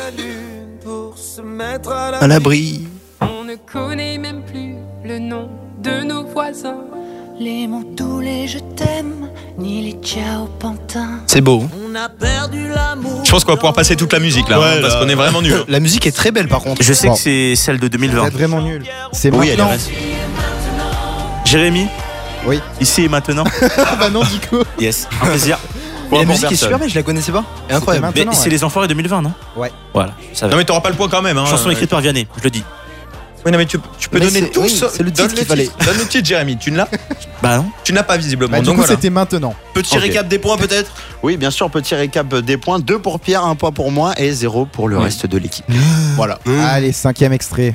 À l'abri. On ne connaît même plus le nom de nos voisins. Les mots doux, les je t'aime, ni les ciao pantin. C'est beau. On a perdu l'amour. Je pense qu'on va pouvoir passer toute la musique là, Ouais, hein, parce là. qu'on est vraiment nuls. La musique est très belle par contre. Je sais Bon. que c'est celle de deux mille Vous vingt. êtes vraiment nul. C'est Oui, elle est maintenant. reste. Jérémy. Oui. Ici et maintenant. Ah bah non, du coup. Yes. Un plaisir. Et la Pour musique est personne. super belle, je la connaissais pas. Elle est incroyable. C'était Mais maintenant, c'est ouais. les Enfoirés deux mille vingt, non Ouais. Voilà. Ça va. Non mais t'auras pas le point quand même. Hein. Chanson écrite par Vianney, je le dis. Oui, non mais tu, tu peux Mais donner c'est- tout. oui, sauf- c'est le donne titre qu'il fallait. Donne le titre, Jérémy. Tu ne l'as Bah non. Tu ne l'as pas visiblement. Bah, du donc coup, voilà. c'était maintenant. Petit Ok. récap des points peut-être. Oui, bien sûr, petit récap des points. Deux pour Pierre, un point pour moi et zéro pour le reste de l'équipe. Voilà. Allez, cinquième extrait.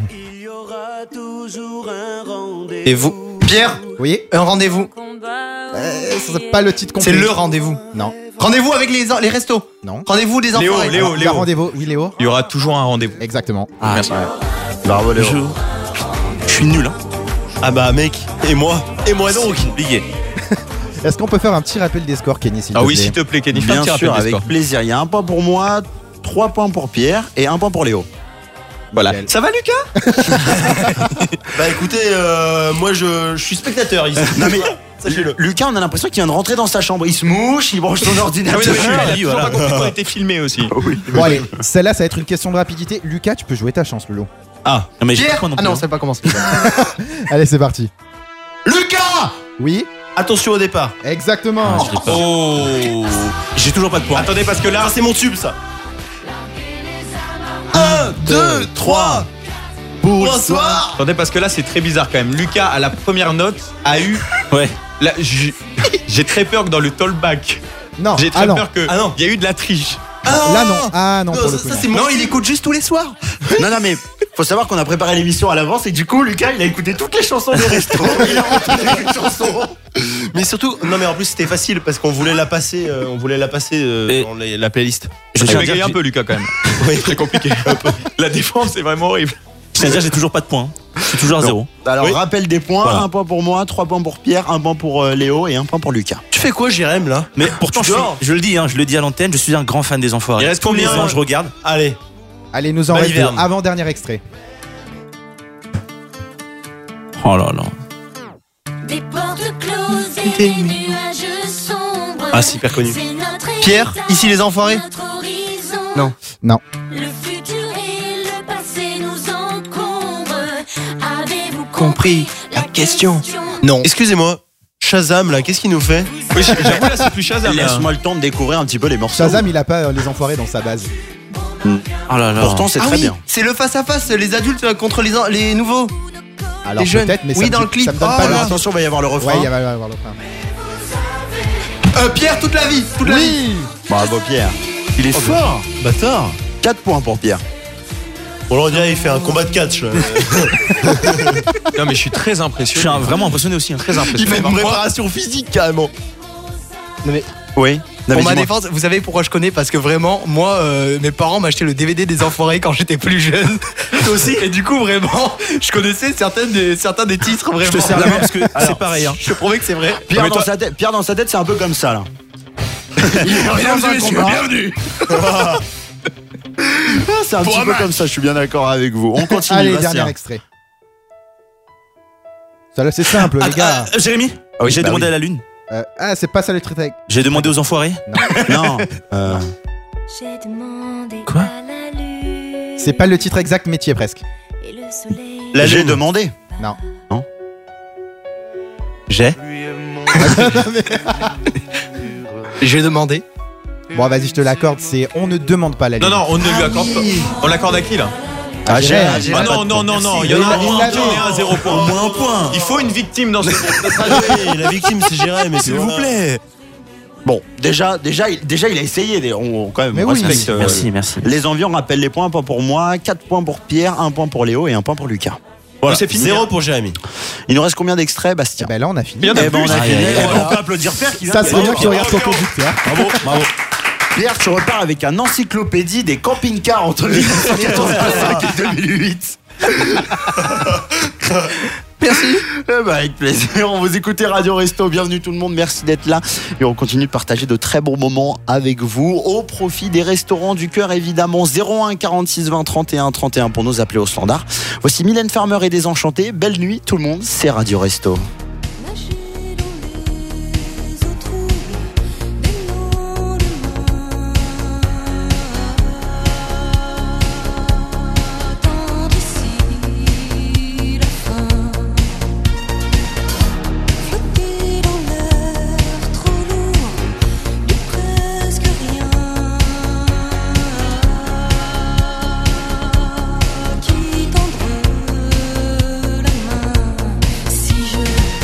Et vous Pierre Oui. Un rendez-vous. Euh, c'est pas le titre complet. C'est le rendez-vous. Non. Rendez-vous avec les, les restos. Non. Rendez-vous des Léo, enfoirés. Léo, Alors, Léo. le rendez-vous. Oui, Léo. Il y aura toujours un rendez-vous. Exactement. Ah, Merci. Bravo Léo. Je... je suis nul, hein. Ah bah mec, et moi Et moi donc. Oublié. Est-ce qu'on peut faire un petit rappel des scores, Kenny, s'il Ah te oui, plaît s'il te plaît, Kenny, fais un Bien petit rappel sûr, des avec scores. plaisir. Il y a un point pour moi, trois points pour Pierre et un point pour Léo. Voilà. Nickel. Ça va, Lucas Bah écoutez, euh, moi je, je suis spectateur ici. Non mais Sachez-le. Lucas, on a l'impression qu'il vient de rentrer dans sa chambre. Il se mouche, il branche son Ah oui, ordinateur. non, mais je Ah, suis oui, toujours voilà. pas compris qu'on était filmé aussi. Bon, allez, celle-là, ça va être une question de rapidité. Lucas, tu peux jouer ta chance, Lolo. Ah, Non, mais j'ai pas Pierre de point non Ah plus, non, hein. ça pas commencé. Allez, c'est parti. Lucas Oui, Attention au départ. exactement. Ah, je l'ai pas. Oh. J'ai toujours pas de point. attendez, parce que là, Ah c'est mon tube ça. un, deux, trois. Bonsoir. Attendez, parce que là, c'est très bizarre quand même. Lucas, à la première note, a eu. Ouais. Là, j'ai j'ai très peur que dans le tollback. Non. J'ai très Ah non. peur que. Ah non. Il y a eu de la triche. Là non. Ah non, Non, pour ça, le coup. ça, non. c'est mon Non, style. il écoute juste tous les soirs. Non, non, mais faut savoir qu'on a préparé l'émission à l'avance et du coup, Lucas, il a écouté toutes les chansons des restos. Il a retenu une chanson. Mais surtout, non mais en plus c'était facile parce qu'on voulait la passer, euh, on voulait la passer euh, Et- dans les- la playlist. Je Je tiens à vais dire gagner que un j'ai- peu, Lucas, quand même. Oui, très compliqué. La défense, c'est vraiment horrible. je tiens à dire, j'ai toujours pas de points. Je suis toujours à Non. zéro. Alors, Oui. rappel des points, Voilà. un point pour moi, trois points pour Pierre, un point pour euh, Léo et un point pour Lucas. Tu fais quoi, Jérém là? Mais pourtant, Tu je, suis- dors je le dis, hein, je le dis à l'antenne, je suis un grand fan des Enfoirés. Il reste Tous les combien ans, je regarde. Allez. Allez, nous en reste Maliverne. deux. Avant-dernier extrait. Oh là là. Des portes closes et des nuages sombres. Ah, c'est hyper connu. C'est notre Pierre, héritage, ici les Enfoirés. notre horizon. Non. Non. Le futur et le passé nous encombrent. Avez-vous Compris la question. Non. Excusez-moi, Shazam là, qu'est-ce qu'il nous fait? Oui, j'avoue, là, c'est plus Shazam. là. Laisse-moi le temps de découvrir un petit peu les morceaux. Shazam, il a pas euh, les enfoirés dans sa base. Oh là là. Pourtant, c'est Ah très oui, bien. c'est le face à face, les adultes contre les, en- les nouveaux. Alors Les jeunes. peut-être, mais Oui, ça dans me le dit- clip. Ça me donne Oh pas là. le. Attention, il va y avoir le refrain. Ouais, il va y avoir le refrain. Euh, Pierre, toute la vie, toute la vie. Oui. Bravo, Pierre. Il est fort. Bâtard. quatre points pour Pierre. Bon, là, on dirait qu'il fait un combat de catch. euh. Non, mais je suis très Je impressionné. suis un- vraiment impressionné aussi. hein. très Il impressionné. fait une préparation physique carrément. Non, mais Oui. Non, pour mais ma dis-moi. défense, vous savez pourquoi je connais? Parce que vraiment, moi, euh, mes parents m'achetaient le D V D des Enfoirés quand j'étais plus jeune. Toi aussi. Et du coup, vraiment, je connaissais certaines des, certains des titres vraiment. Je te serre la main parce que Alors, c'est pareil. Hein. Je te promets que c'est vrai. Pierre, Mais dans toi- sa tête, Pierre, dans sa tête, c'est un peu comme ça, là. Mesdames et messieurs, bienvenue. Ah, c'est un Pour petit un peu match. comme ça, je suis bien d'accord avec vous. On continue, Allez, Bastien. dernier extrait. Ça là, c'est simple, les gars. Euh, Jérémy, Ah oui, j'ai bah demandé oui. à la lune. Euh, ah, c'est pas ça le traité. J'ai demandé aux Enfoirés. Non. euh, J'ai demandé Quoi à la lune C'est pas le titre exact, mais tu y es presque. et le soleil. Là, j'ai demandé. Non. J'ai. J'ai demandé. Bon, vas-y, je te l'accorde. C'est On ne demande pas la lune. Non, non, on ne lui accorde pas. On l'accorde à qui là? Ah, j'ai- Jérém. j'ai- Ah non, non, non, non, il y en a Il un point, l'avait. il y en a un zéro point. Au moins un point. Il faut une victime dans ce Et la victime c'est Jérém. S'il vous plaît. Bon, déjà, déjà, il, déjà, il a essayé. On, quand même, Mais on oui. respecte. euh, Merci, merci. Les envies, on rappelle les points. Un point pour moi, quatre points pour Pierre, un point pour Léo et un point pour Lucas. Voilà, c'est fini. Zéro pour Jérémy. Il nous reste combien d'extraits, Bastien? Eh ben là, on a fini. Il y en a Eh ben, on a plus. fini. Aïe, aïe, Eh aïe. ben, on peut applaudir Pierre qui vient Ça, de c'est bien que gagner. tu regardes ton conducteur. Bravo, bravo. Pierre, tu repars avec un encyclopédie des camping-cars entre mille neuf cent quatre-vingt-cinq et deux mille huit. Merci. Eh ben, avec plaisir. On vous écoutez Radio Resto. Bienvenue tout le monde. Merci d'être là. Et on continue de partager de très bons moments avec vous au profit des restaurants du cœur, évidemment. zéro un quarante-six vingt trente et un trente et un pour nous appeler au standard. Voici Mylène Farmer et Désenchantés. Belle nuit tout le monde. C'est Radio Resto. Attendre ici la fin. Flotter dans l'air trop lourd du presque rien. Qui tendre la main si je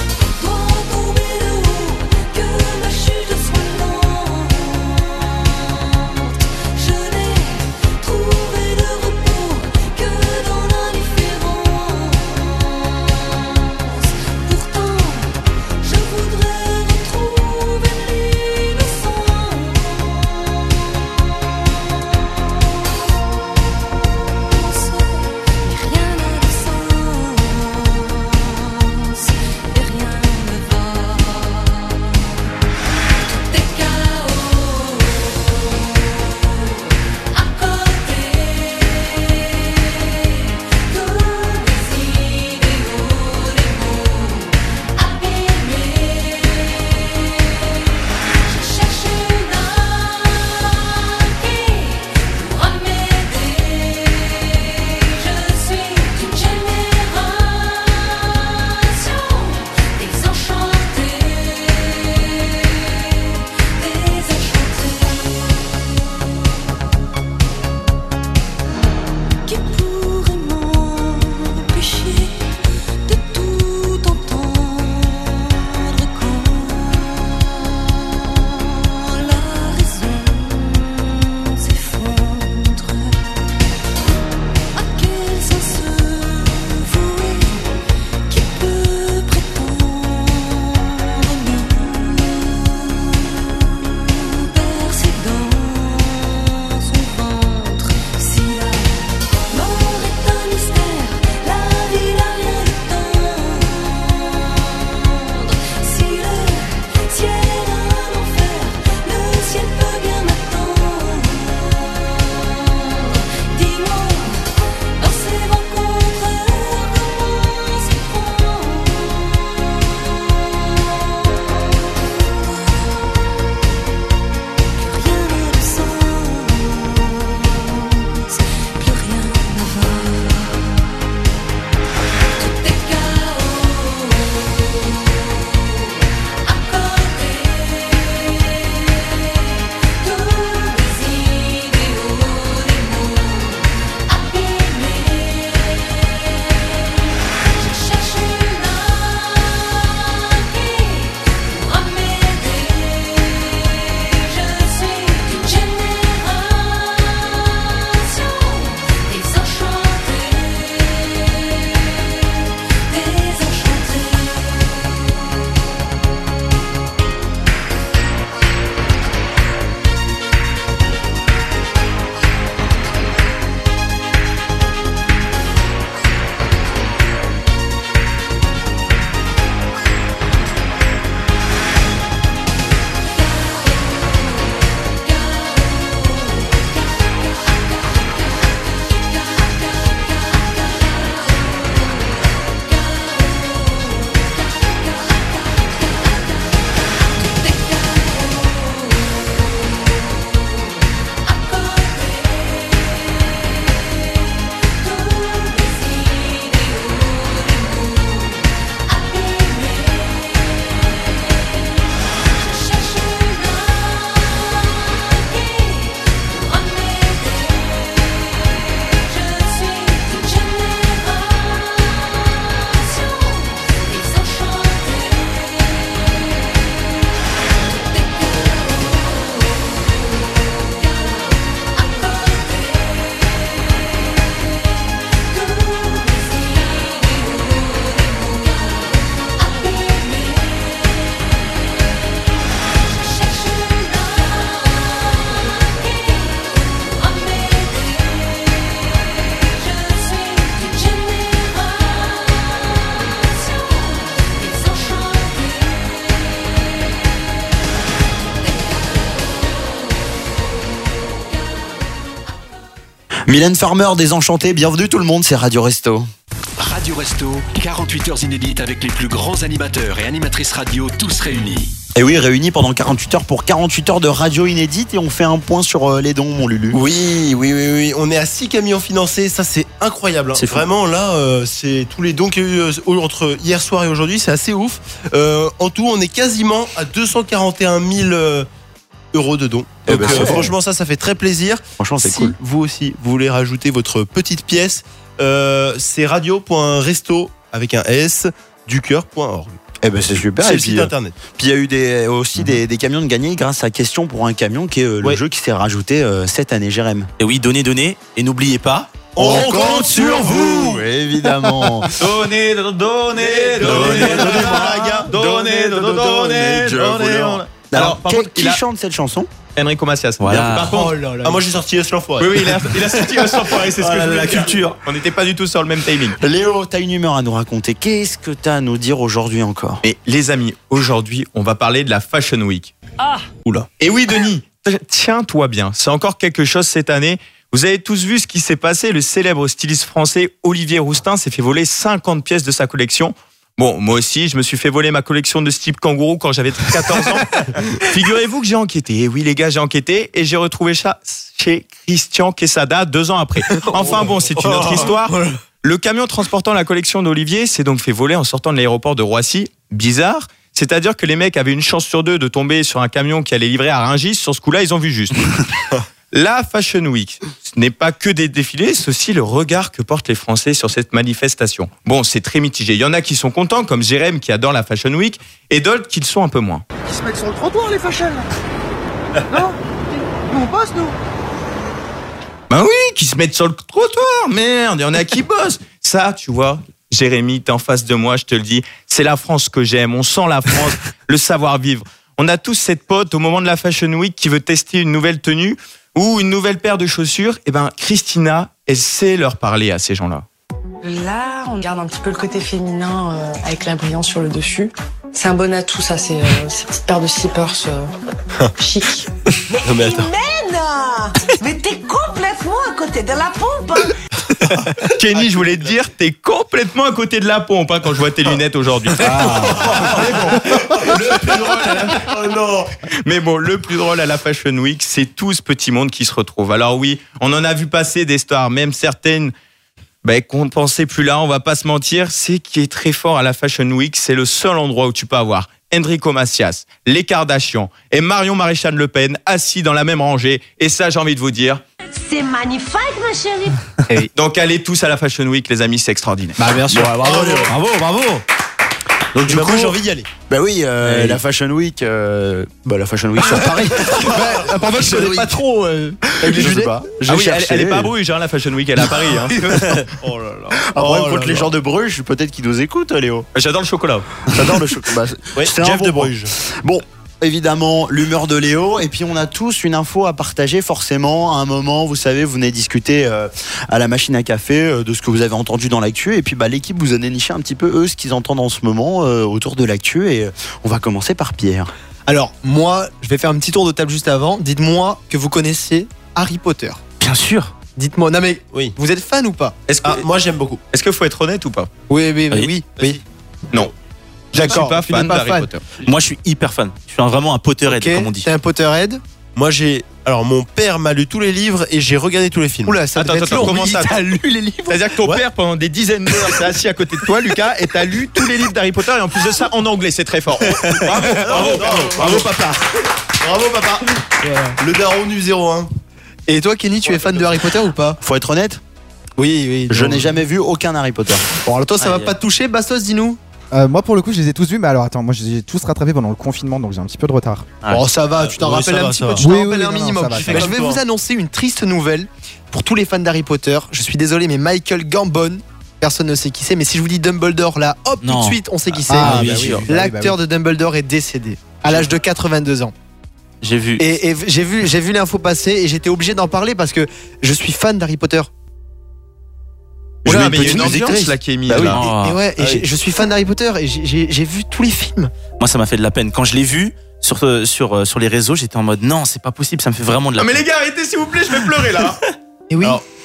Mylène Farmer, Désenchanté, bienvenue tout le monde, c'est Radio Resto. Radio Resto, quarante-huit heures inédites avec les plus grands animateurs et animatrices radio, tous réunis. Et oui, réunis pendant quarante-huit heures pour quarante-huit heures de radio inédite et on fait un point sur euh, les dons, mon Lulu. Oui, oui, oui, oui. On est à six camions financés, ça c'est incroyable. Hein. C'est fou. Vraiment là, euh, c'est tous les dons qu'il y a eu euh, entre hier soir et aujourd'hui, c'est assez ouf. Euh, en tout, on est quasiment à deux cent quarante et un mille euh, euros de dons. Eh Donc ben, c'est euh, bon. franchement, ça, ça fait très plaisir. Franchement, c'est si cool. vous aussi, vous voulez rajouter votre petite pièce, euh, c'est radio.resto avec un S du cœur point org. Eh ben c'est super. C'est Et le puis, site euh, internet. Puis il y a eu des, aussi des, des camions de gagnés grâce à Question pour un camion qui est euh, le Ouais. jeu qui s'est rajouté euh, cette année, Jérém. Et oui, donnez, donnez. Et n'oubliez pas. On compte sur vous. Évidemment. Donnez, donnez, donnez, donnez, donnez, donnez, donnez, donnez. Alors, par quel- contre, qui il a- chante cette chanson? Enrico Macias. Voilà. Bien. Par contre, Ah, moi j'ai sorti S l'enfoiré. oui, oui, il a, il a sorti un enfoiré, c'est ce Oh que là je là, voulais la dire. culture. On n'était pas du tout sur le même timing. Léo, t'as une humeur à nous raconter. Qu'est-ce que t'as à nous dire aujourd'hui encore? Mais les amis, aujourd'hui, on va parler de la Fashion Week. Ah. Oula. Et oui, Denis, tiens-toi bien. C'est encore quelque chose cette année. Vous avez tous vu ce qui s'est passé. Le célèbre styliste français Olivier Roustin s'est fait voler cinquante pièces de sa collection. Bon, moi aussi, je me suis fait voler ma collection de slip kangourou quand j'avais quatorze ans. Figurez-vous que j'ai enquêté. Et oui, les gars, j'ai enquêté et j'ai retrouvé ça chez Christian Quesada deux ans après. Enfin bon, c'est une autre histoire. Le camion transportant la collection d'Olivier s'est donc fait voler en sortant de l'aéroport de Roissy. Bizarre. C'est-à-dire que les mecs avaient une chance sur deux de tomber sur un camion qui allait livrer à Rungis. Sur ce coup-là, ils ont vu juste. La Fashion Week, ce n'est pas que des défilés, c'est aussi le regard que portent les Français sur cette manifestation. Bon, c'est très mitigé. Il y en a qui sont contents, comme Jérém qui adore la Fashion Week, et d'autres qui le sont un peu moins. Ils se mettent sur le trottoir, les fashion. Non. Nous, on passe, nous. Ben oui, qui se mettent sur le trottoir, merde, il y en a qui bossent. Ça, tu vois, Jérémy, t'es en face de moi, je te le dis, c'est la France que j'aime, on sent la France, le savoir-vivre. On a tous cette pote au moment de la Fashion Week qui veut tester une nouvelle tenue ou une nouvelle paire de chaussures. Et ben, Christina, elle sait leur parler à ces gens-là. Là, on garde un petit peu le côté féminin euh, avec la brillance sur le dessus. C'est un bon atout, ça, c'est euh, ces petites paires de slippers euh, chic. Non mais attends. Men, mais t'es complètement à côté de la pompe. Hein. Kenny, je voulais te dire, t'es complètement à côté de la pompe hein, quand je vois tes lunettes aujourd'hui. Ah. Le plus drôle à la... Oh non. Mais bon, le plus drôle à la Fashion Week, c'est tout ce petit monde qui se retrouve. Alors oui, on en a vu passer des stars, même certaines ben, qu'on ne pensait plus là, on va pas se mentir. C'est qui est très fort à la Fashion Week, c'est le seul endroit où tu peux avoir Enrico Macias, les Kardashians et Marion Maréchal Le Pen assis dans la même rangée. Et ça, j'ai envie de vous dire... C'est magnifique, ma chérie. Eh oui. Donc allez tous à la Fashion Week, les amis, c'est extraordinaire. Bah bien sûr. Bravo, bravo, bravo. Donc du Bah, coup, moi j'ai envie d'y aller. bah oui, euh, Ouais. la Fashion Week, euh, bah la Fashion Week sur Paris. Bah, apparemment, je connais pas trop. euh, avec les Je sais lunettes. pas. J'ai Ah oui, elle, cherché. elle est pas à Bruges, hein, la Fashion Week, elle est à Paris. Hein. Oh là là. Après, Oh contre là les là. gens de Bruges, peut-être qu'ils nous écoutent, Léo. J'adore le chocolat. J'adore le chocolat. Bah, Ouais, c'est un Jeff bon de point. Bruges. Bon, évidemment, l'humeur de Léo. Et puis, on a tous une info à partager, forcément. À un moment, vous savez, vous venez discuter euh, à la machine à café euh, de ce que vous avez entendu dans l'actu. Et puis, bah, l'équipe vous a déniché un petit peu, eux, ce qu'ils entendent en ce moment euh, autour de l'actu. Et euh, on va commencer par Pierre. Alors, moi, je vais faire un petit tour de table juste avant. Dites-moi que vous connaissez Harry Potter. Bien sûr. Dites-moi, non mais, Oui. vous êtes fan ou pas? Est-ce que, Ah, moi j'aime beaucoup. est-ce qu'il faut être honnête ou pas? Oui, oui, oui, Oui. oui. oui. Non. Je ne suis D'accord, pas tu n'es fan pas d'Harry fan. Potter. Moi, je suis hyper fan. Je suis un- vraiment un Potterhead, Ok, comme on dit. t'es un Potterhead. Moi j'ai. Alors mon père m'a lu tous les livres et j'ai regardé tous les films. Oula, ça Attends, devait être attends, lourd. comment Oui, ça t'as lu les livres? C'est-à-dire que ton Ouais. père, pendant des dizaines d'heures, s'est assis à côté de toi, Lucas, et t'as lu tous les livres d'Harry Potter, et en plus de ça, en anglais, c'est très fort. Bravo, bravo, bravo, bravo, papa. Bravo papa. Le daron du zéro un. Et toi, Kenny, tu es fan de Harry Potter ou pas? Faut être honnête, Oui, oui. je non. n'ai jamais vu aucun Harry Potter. Bon, alors toi, ça va Aïe, pas te toucher, Bastos, dis-nous. Euh, moi pour le coup je les ai tous vus mais alors attends moi je les ai tous rattrapés pendant le confinement donc j'ai un petit peu de retard. Ah. Oh, ça va, tu t'en Oui, rappelles ça un va, petit ça peu, va. tu t'en Oui, oui, rappelles oui, un non, non, minimum. ça va, Bah, ça va. je vais Comme vous toi. annoncer une triste nouvelle pour tous les fans d'Harry Potter. Je suis désolé, mais Michael Gambon, personne ne sait qui c'est, mais si je vous dis Dumbledore là, hop, Non. tout de suite, on sait qui c'est. Ah, oui, bah bien sûr. oui, bah oui, L'acteur bah de Dumbledore est décédé à l'âge de quatre-vingt-deux ans. J'ai vu. Et, et j'ai vu, j'ai vu l'info passer et j'étais obligé d'en parler parce que je suis fan d'Harry Potter. Je Oula, mets mais une il y a une petite ambiance musique là qui est mise Bah oui. là. Ah. Et ouais, et Ah j'ai- oui. je suis fan d'Harry Potter et j'ai- j'ai j'ai vu tous les films. Moi, ça m'a fait de la peine. Quand je l'ai vu sur, euh, sur, euh, sur les réseaux, j'étais en mode non, c'est pas possible, ça me fait vraiment de la Non mais peine. les gars, arrêtez s'il vous plaît, je vais pleurer là. Et oui. Alors,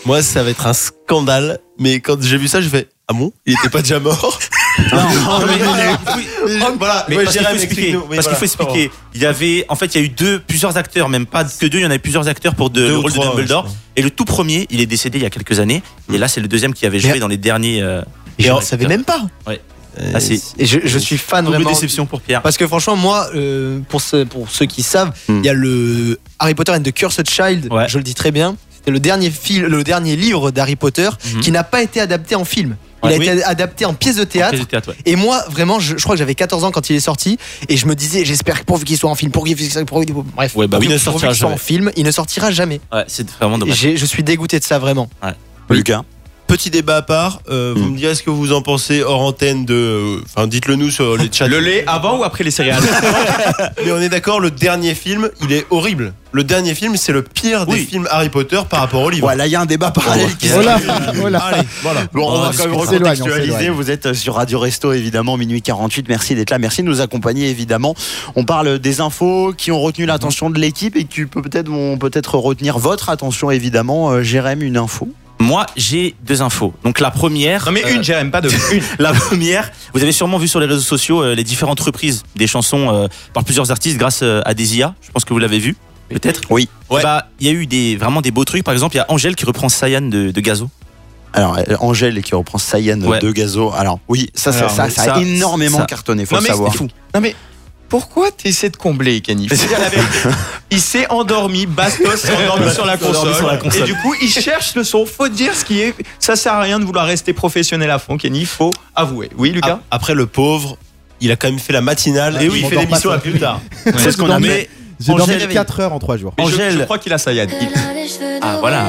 Moi, ça va être un scandale, mais quand j'ai vu ça, j'ai fait ah bon, il était pas déjà mort. Non, non, mais, oui, Mais voilà, mais ouais, parce qu'il Jérém, faut expliquer. explique-nous. Oui, Parce qu'il voilà. faut expliquer. Il y avait, en fait, il y a eu deux, plusieurs acteurs, même pas que deux. Il y en avait plusieurs acteurs pour de- Deux le ou rôle trois, de Dumbledore. ouais, Et le tout premier, il est décédé il y a quelques années. Et là, c'est le deuxième qui avait joué Mais- dans les derniers. Euh, Et jeux on savait même pas. Ouais. Ah, c'est Et je, je suis fan double vraiment. déception pour Pierre. Parce que franchement, moi, euh, pour, ce- pour ceux qui savent, il Hmm. y a le Harry Potter and the Cursed Child, Ouais. je le dis très bien. C'était le dernier, film, le dernier livre d'Harry Potter Mhm. qui n'a pas été adapté en film. Il Ouais, a oui. été adapté en pièce de théâtre. Pièce de théâtre, ouais. Et moi, vraiment, je, je crois que j'avais quatorze ans quand il est sorti. Et je me disais, j'espère que pourvu qu'il soit en film, pourvu qu'il soit. Pourvu, bref, Ouais, bah oui, pourvu il ne sortira qu'il soit jamais. en film, il ne sortira jamais. Ouais, c'est vraiment dommage. J'ai- Je suis dégoûté de ça, vraiment. Ouais. Lucas. Petit débat à part, euh, vous me direz ce que vous en pensez hors antenne de. Enfin, dites-le nous sur les chats. Le lait avant ou après les céréales? Mais on est d'accord, le dernier film, il est horrible. Le dernier film, c'est le pire des Oui. films Harry Potter par rapport au livre. Ouais, là, il y a un débat parallèle qui Oh là, s'est- oh là. Allez, voilà. Bon, on va quand même on s'éloigne, on recontextualiser. s'éloigne. Vous êtes sur Radio Resto, évidemment, minuit quarante-huit. Merci d'être là. Merci de nous accompagner, évidemment. On parle des infos qui ont retenu l'attention de l'équipe et qui peut- peut-être vont peut-être retenir votre attention, évidemment. Euh, Jérém, une info. Moi, j'ai deux infos. Donc la première. Non mais euh, une, Jérém, pas deux. Une. La première, vous avez sûrement vu sur les réseaux sociaux euh, les différentes reprises des chansons euh, par plusieurs artistes grâce euh, à des I A. Je pense que vous l'avez vu, peut-être. Oui. Ouais. Bah, il y a eu des vraiment des beaux trucs. Par exemple, il y a Angèle qui reprend Cyan de, de Gazo. Alors, euh, Angèle qui reprend Cyan Ouais. de Gazo. Alors, oui, ça, ça, Alors, ça, ça a ça- énormément ça- cartonné, faut Non, le mais savoir. c'est fou. Non mais pourquoi t'essaies de combler, Kenny? Faut dire la vérité. Il s'est endormi, Bastos s'est endormi sur la Endormi console. sur la console. Et du coup, il cherche le son. Faut dire ce qui est. Ça sert à rien de vouloir rester professionnel à fond, Kenny. Faut avouer. Oui, Lucas. Ah, Après, le pauvre, il a quand même fait la matinale et je oui, il fait m'endors l'émission pas à plus tard. C'est ce qu'on a mis. J'ai dormi Angèle- quatre heures en trois jours. Mais je- Angèle- Je, crois qu'il a ça, Yann. Il- Ah voilà.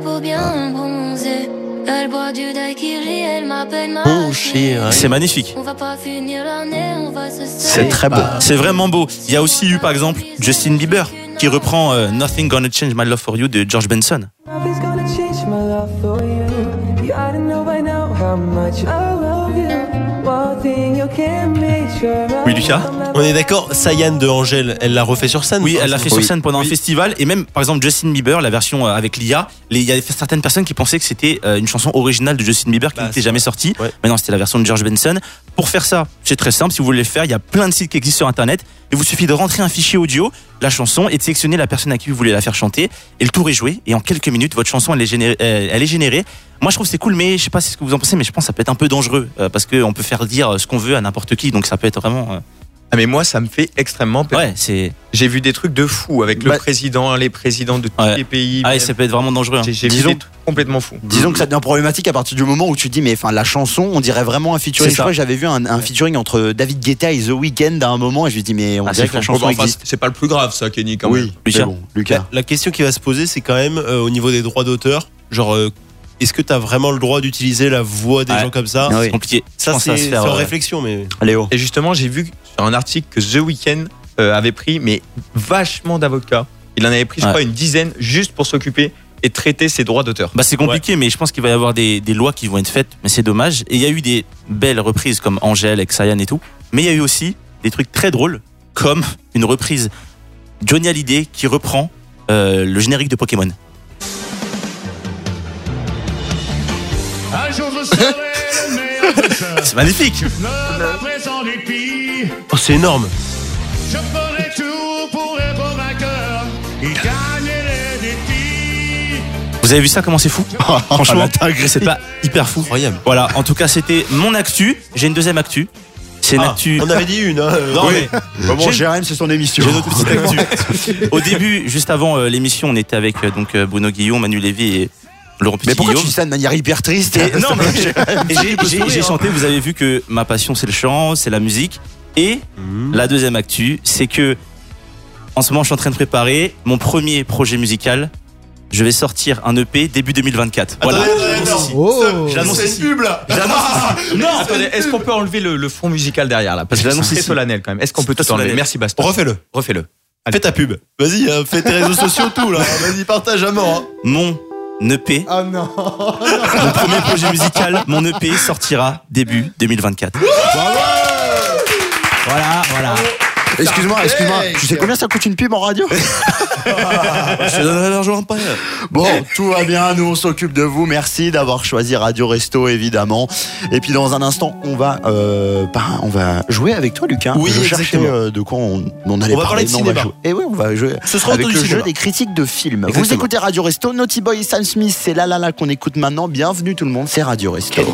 Bon chien. C'est magnifique. C'est très beau. C'est vraiment beau. Il y a aussi eu par exemple Justin Bieber qui reprend euh, Nothing Gonna Change My Love For You de George Benson. Oui, Lucas. On est d'accord, Cyan de Angèle, elle l'a refait sur scène. Oui, elle l'a fait sur Oui. scène pendant Oui. un festival. Et même, par exemple, Justin Bieber, la version euh, avec l'I A, les- il y a certaines personnes qui pensaient que c'était euh, une chanson originale de Justin Bieber qui Bah, n'était c'est jamais sortie. Ouais. Mais non, c'était la version de George Benson. Pour faire ça, c'est très simple. Si vous voulez le faire, il y a plein de sites qui existent sur Internet. Il vous suffit de rentrer un fichier audio, la chanson, et de sélectionner la personne à qui vous voulez la faire chanter. Et le tour est joué. Et en quelques minutes, votre chanson, elle est générée. euh, Elle est générée. Moi, je trouve que c'est cool, mais je sais pas ce que vous en pensez, mais je pense que ça peut être un peu dangereux euh, parce qu'on peut faire dire ce qu'on veut à n'importe qui. Donc ça peut être vraiment. euh, Ah mais moi, ça me fait extrêmement peur. Ouais, c'est. J'ai vu des trucs de fou avec le Bah- président, les présidents de tous Ouais. les pays. Ah, et même. ça peut être vraiment dangereux. hein. J'ai j'ai vu Disons- des trucs complètement fous. Disons que ça devient problématique à partir du moment où tu dis, mais enfin, la chanson, on dirait vraiment un featuring. C'est Je ça. crois que j'avais vu un, un featuring entre David Guetta et The Weeknd à un moment, et je me dis, mais on Ah, dirait c'est que la fou. chanson Bon, bah, enfin, existe. c'est pas le plus grave, ça, Kenny, quand même. Oui, Lucas. mais bon, Lucas. La, la question qui va se poser, c'est quand même euh, au niveau des droits d'auteur, genre, euh, est-ce que tu as vraiment le droit d'utiliser la voix des Ouais. gens comme ça Ah oui. C'est compliqué. Je Ça, pense que c'est ça va se c'est faire, en euh, réflexion, mais. Léo. Et justement, j'ai vu sur un article que The Weeknd euh, avait pris, mais vachement d'avocats. Il en avait pris, je Ouais. crois, une dizaine juste pour s'occuper et traiter ses droits d'auteur. Bah c'est compliqué, mais je pense qu'il va y avoir des, des lois qui vont être faites, mais c'est dommage. Et il y a eu des belles reprises comme Angèle, avec Cyan et tout, mais il y a eu aussi des trucs très drôles, comme une reprise Johnny Hallyday qui reprend euh, le générique de Pokémon. C'est magnifique. Oh, c'est énorme. Je ferai tout pour être vainqueur et gagner les défis. Vous avez vu ça, comment c'est fou? Franchement, c'est pas hyper fou. Incroyable. Voilà, en tout cas, c'était mon actu. J'ai une deuxième actu. C'est une Ah, actu. on avait dit une. Hein, euh, Non, oui. mais Bah bon, j'ai- Jérém, c'est son émission. J'ai une autre petite actu. Au début, juste avant euh, l'émission, on était avec euh, donc euh, Bruno Guillon, Manu Lévy et Laurent Mais pourquoi tu Petit-Guillaume. dis ça de manière hyper triste? Et- non, mais Jérém, Et j'ai- j'ai j'ai chanté, vous avez vu que ma passion c'est le chant, c'est la musique. Et la deuxième actu, c'est que en ce moment je suis en train de préparer mon premier projet musical. Je vais sortir un E P début deux mille vingt-quatre. Voilà. Attendez, attendez, J'annonce ici. Oh. J'annonce C'est ici. une pub là. J'annonce ici. Non, attendez, est-ce qu'on peut enlever le, le fond musical derrière là? Parce que J'annonce c'est très ici. solennel quand même. Est-ce qu'on peut C'est tout enlever? solennel. Merci Bastien. Refais-le. Refais-le. Fais ta pub. Vas-y, hein, fais tes réseaux sociaux, tout là. Vas-y, partage à mort. hein. Mon E P, Oh non. mon premier projet musical, mon E P sortira début deux mille vingt-quatre. Voilà, voilà. Excuse-moi, excuse-moi. Hey, Tu sais combien ça coûte une pub en radio? Je te donnerai l'argent après. Bon, tout va bien, nous on s'occupe de vous. Merci d'avoir choisi Radio Resto, évidemment. Et puis dans un instant, on va, euh, bah, on va jouer avec toi, Lucas. Oui, Je cherchais exactement. euh, de quoi on, on allait On va parler de mais cinéma. jouer. Et oui, on va jouer Ce sera avec autour le du jeu cinéma. des critiques de films. Vous Exactement. écoutez Radio Resto, Naughty Boy et Sam Smith, c'est la la la qu'on écoute maintenant. Bienvenue tout le monde, c'est Radio Resto.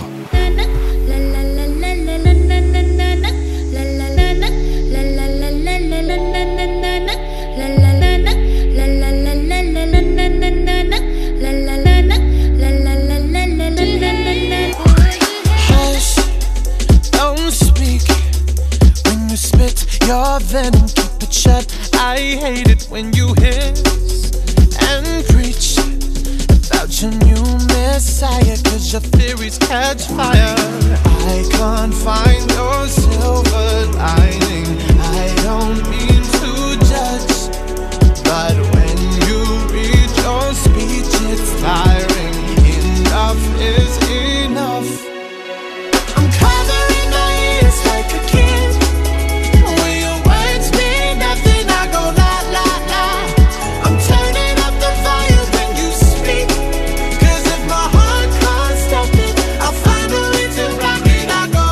Hush, don't speak when you spit your venom, keep it shut. I hate it when you hiss and preach about your new messiah, cause your theories catch fire. I can't find your silver lining. I don't mean to judge, but when you read your speech, it's tiring. Enough is enough. I'm covering my ears like a kid. When your words mean nothing, I go la la la. I'm turning up the volume when you speak, cause if my heart can't stop it, I'll find a way to rock it. I go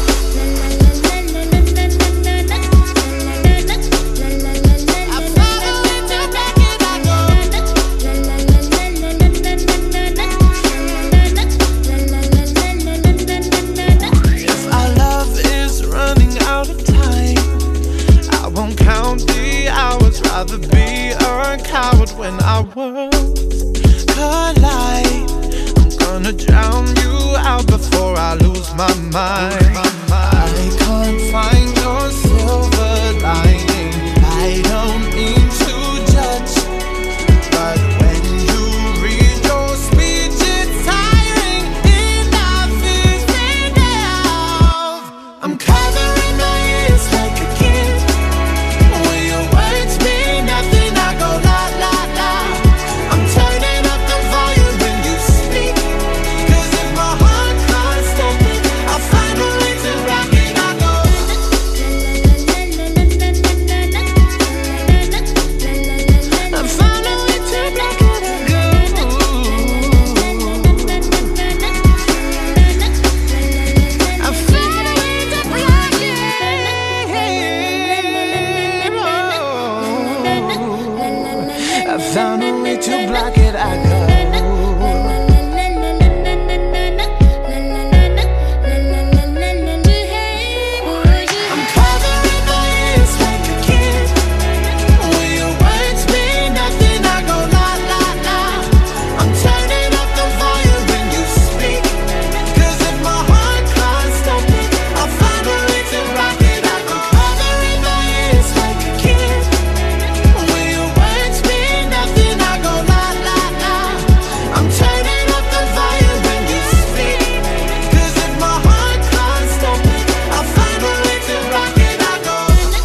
I'll find a way to rock it. I If our love is running out of time, I won't count the hours. Rather be a coward when our worlds collide. I'm gonna drown you out before I lose my mind. I can't find your silver lining. I don't mean to judge, but when you read your speech, it's tiring. Enough is enough. I'm covering my ears like a kid. When your words mean nothing, I go la la la. I'm turning up the volume when you speak, cause if my heart can't stop it, I'll find a way to rock it. I go I found a way to rock it. I go I found a way to rock it. I found a way to block it. I go. I'm covering my ears like a kid. When your words mean nothing, I go la la la. I'm turning up the volume when you speak, cause if my heart can't stop it, I'll find a way to rock it. I go covering my ears like a kid. When your words mean nothing, I go la la la. I'm turning up the volume when you speak, cause if my heart can't stop it, I'll find a way to rock it. I go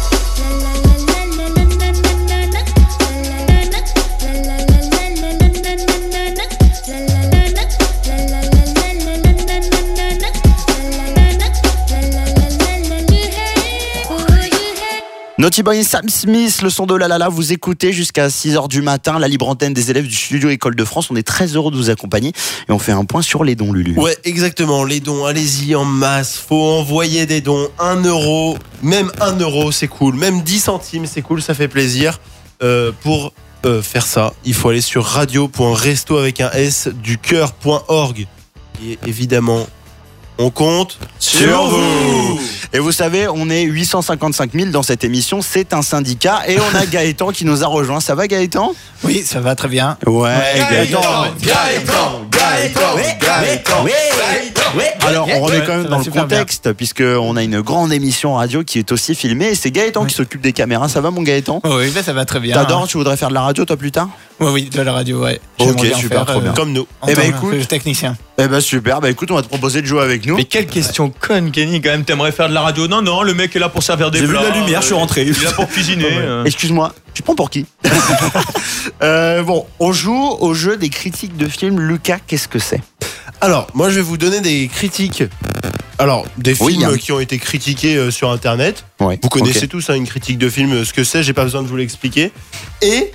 Naughty Boy et Sam Smith, le son de la la la, vous écoutez jusqu'à six heures du matin, la libre antenne des élèves du studio École de France. On est très heureux de vous accompagner et on fait un point sur les dons, Lulu. Ouais, exactement. Les dons, allez-y en masse. Faut envoyer des dons. un euro, même un euro, c'est cool. Même dix centimes, c'est cool, ça fait plaisir. Euh, pour euh, faire ça, il faut aller sur radio point resto avec un S du cœur point org. Et évidemment, on compte sur vous. Et vous savez, on est huit cent cinquante-cinq mille dans cette émission, c'est un syndicat et on a Gaëtan qui nous a rejoint. Ça va Gaëtan? Oui, ça va très bien. Ouais, Gaëtan. Gaëtan, Gaëtan, Gaëtan, Gaëtan. Alors, on remet Ouais, quand même ça dans va le super contexte, puisqu'on a une grande émission radio qui est aussi filmée et c'est Gaëtan qui s'occupe des caméras. Ça va mon Gaëtan? Oui, ben, ça va très bien. T'adores, tu voudrais faire de la radio toi plus tard? Oui, oui, de la radio, ouais. Ok, J'aimerais bien super, faire, trop bien. euh, Comme nous. en Eh ben tant que écoute, technicien. eh ben super, bah écoute, on va te proposer de jouer avec nous. Mais quelle question conne, Kenny, quand même, t'aimerais faire de la radio? Non, non, le mec est là pour servir des J'ai vu plats. la lumière, je suis rentré. Il est là pour cuisiner. euh. Excuse-moi, tu prends pour qui? Euh, Bon, on joue au jeu des critiques de films. Lucas, qu'est-ce que c'est? Alors, moi, je vais vous donner des critiques Alors, des Oui, films il y a- qui ont été critiqués euh, sur Internet. Ouais. Vous connaissez Ok. tous hein, une critique de film, euh, ce que c'est, j'ai pas besoin de vous l'expliquer. Et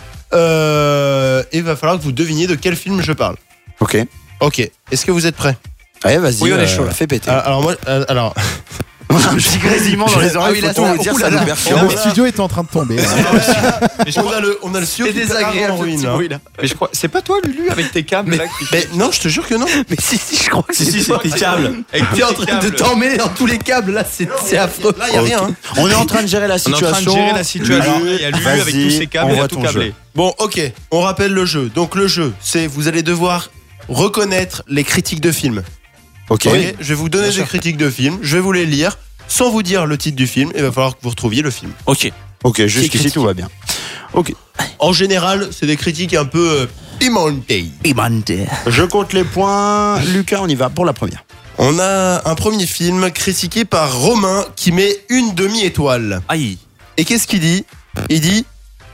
euh, il va falloir que vous deviniez de quel film je parle. Ok. Ok, est-ce que vous êtes prêts? Ouais, vas-y. Oui, on est euh, chaud, là. Fais péter. Euh, Alors, moi, euh, alors. Un petit grésillement dans les oreilles, Ah oui, faut là, tout vous dire, ouh ça là nous là. perturbe. Le studio est en train de tomber. On a le, on a le studio qui part en ruine. hein. Mais je crois, c'est pas toi, Lulu, avec tes câbles là qui. Mais non, je te jure que non. Mais si, si, je crois que Si, si, c'est tes câbles. Avec T'es en tes train câbles. de t'emmêler dans tous les câbles, là, c'est c'est affreux. Là, y a rien. hein. On est en train de gérer la On est en situation. train de gérer la situation. Lulu, Il y a Lulu vas-y, avec tous ses câbles, on il a voit tout ton câblé. jeu. Bon, ok, on rappelle le jeu. Donc, le jeu, c'est vous allez devoir reconnaître les critiques de films. Ok. Ok, je vais vous donner des critiques de films, je vais vous les lire sans vous dire le titre du film. Il va falloir que vous retrouviez le film. Ok. Ok, jusqu'ici tout va bien. Ok. En général, c'est des critiques un peu euh, pimentées. Je compte les points. Lucas, on y va pour la première. On a un premier film critiqué par Romain qui met une demi-étoile. Aïe. Et qu'est-ce qu'il dit? Il dit: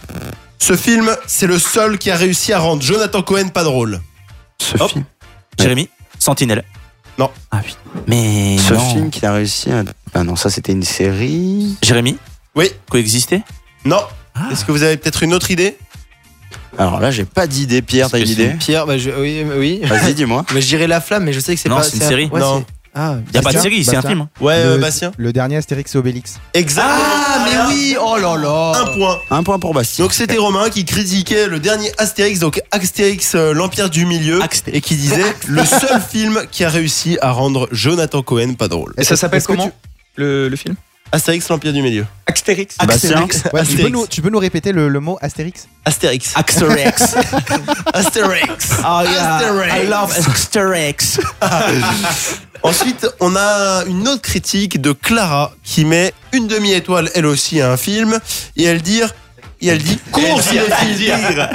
ce film, c'est le seul qui a réussi à rendre Jonathan Cohen pas drôle. Ce Hop. film. Jérémy, Sentinelle. Non. Ah oui. Mais Ce non. film qu'il a réussi à. Ah non, ça c'était une série. Jérémy, Oui. coexister. Non. Est-ce que vous avez peut-être une autre idée? Alors là, j'ai pas d'idée. Pierre, t'as une idée? Pierre, bah, je- oui, oui. Vas-y, dis-moi. Mais je dirais La Flamme, mais je sais que c'est Non, pas. c'est une série. ouais, Non. c'est- Ah, Il y a pas de Bastien, série, c'est un Bastien. film. Ouais, euh, Le- Bastien. Le dernier Astérix et Obélix. Exactement. Ah, mais oui, oh là là. Un point. Un point pour Bastien. Donc c'était Romain qui critiquait le dernier Astérix, donc Astérix euh, l'Empire du Milieu, Axté. et qui disait le seul film qui a réussi à rendre Jonathan Cohen pas drôle. Et ça s'appelle Est-ce que comment le, le film? Astérix l'Empire du Milieu. Astérix. Bastien. Ouais, tu, peux Astérix. nous, tu peux nous répéter le, le mot Astérix? Astérix. Asterix. Astérix. Oh yeah, Asterix. I love Asterix. Ensuite, on a une autre critique de Clara qui met une demi-étoile elle aussi à un film et elle dit et elle dit cours cinéphile.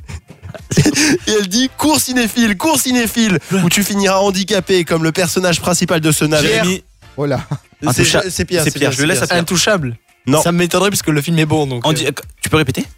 Et elle dit cours cinéphile, cours cinéphile où tu finiras handicapé comme le personnage principal de ce navet. Jérémy, Oh là. C'est Intouchable. c'est Pierre, C'est Pierre, je le laisse à Pierre. Intouchable. Non. Ça m'étonnerait parce que le film est bon. Donc, on euh, dit- tu peux répéter?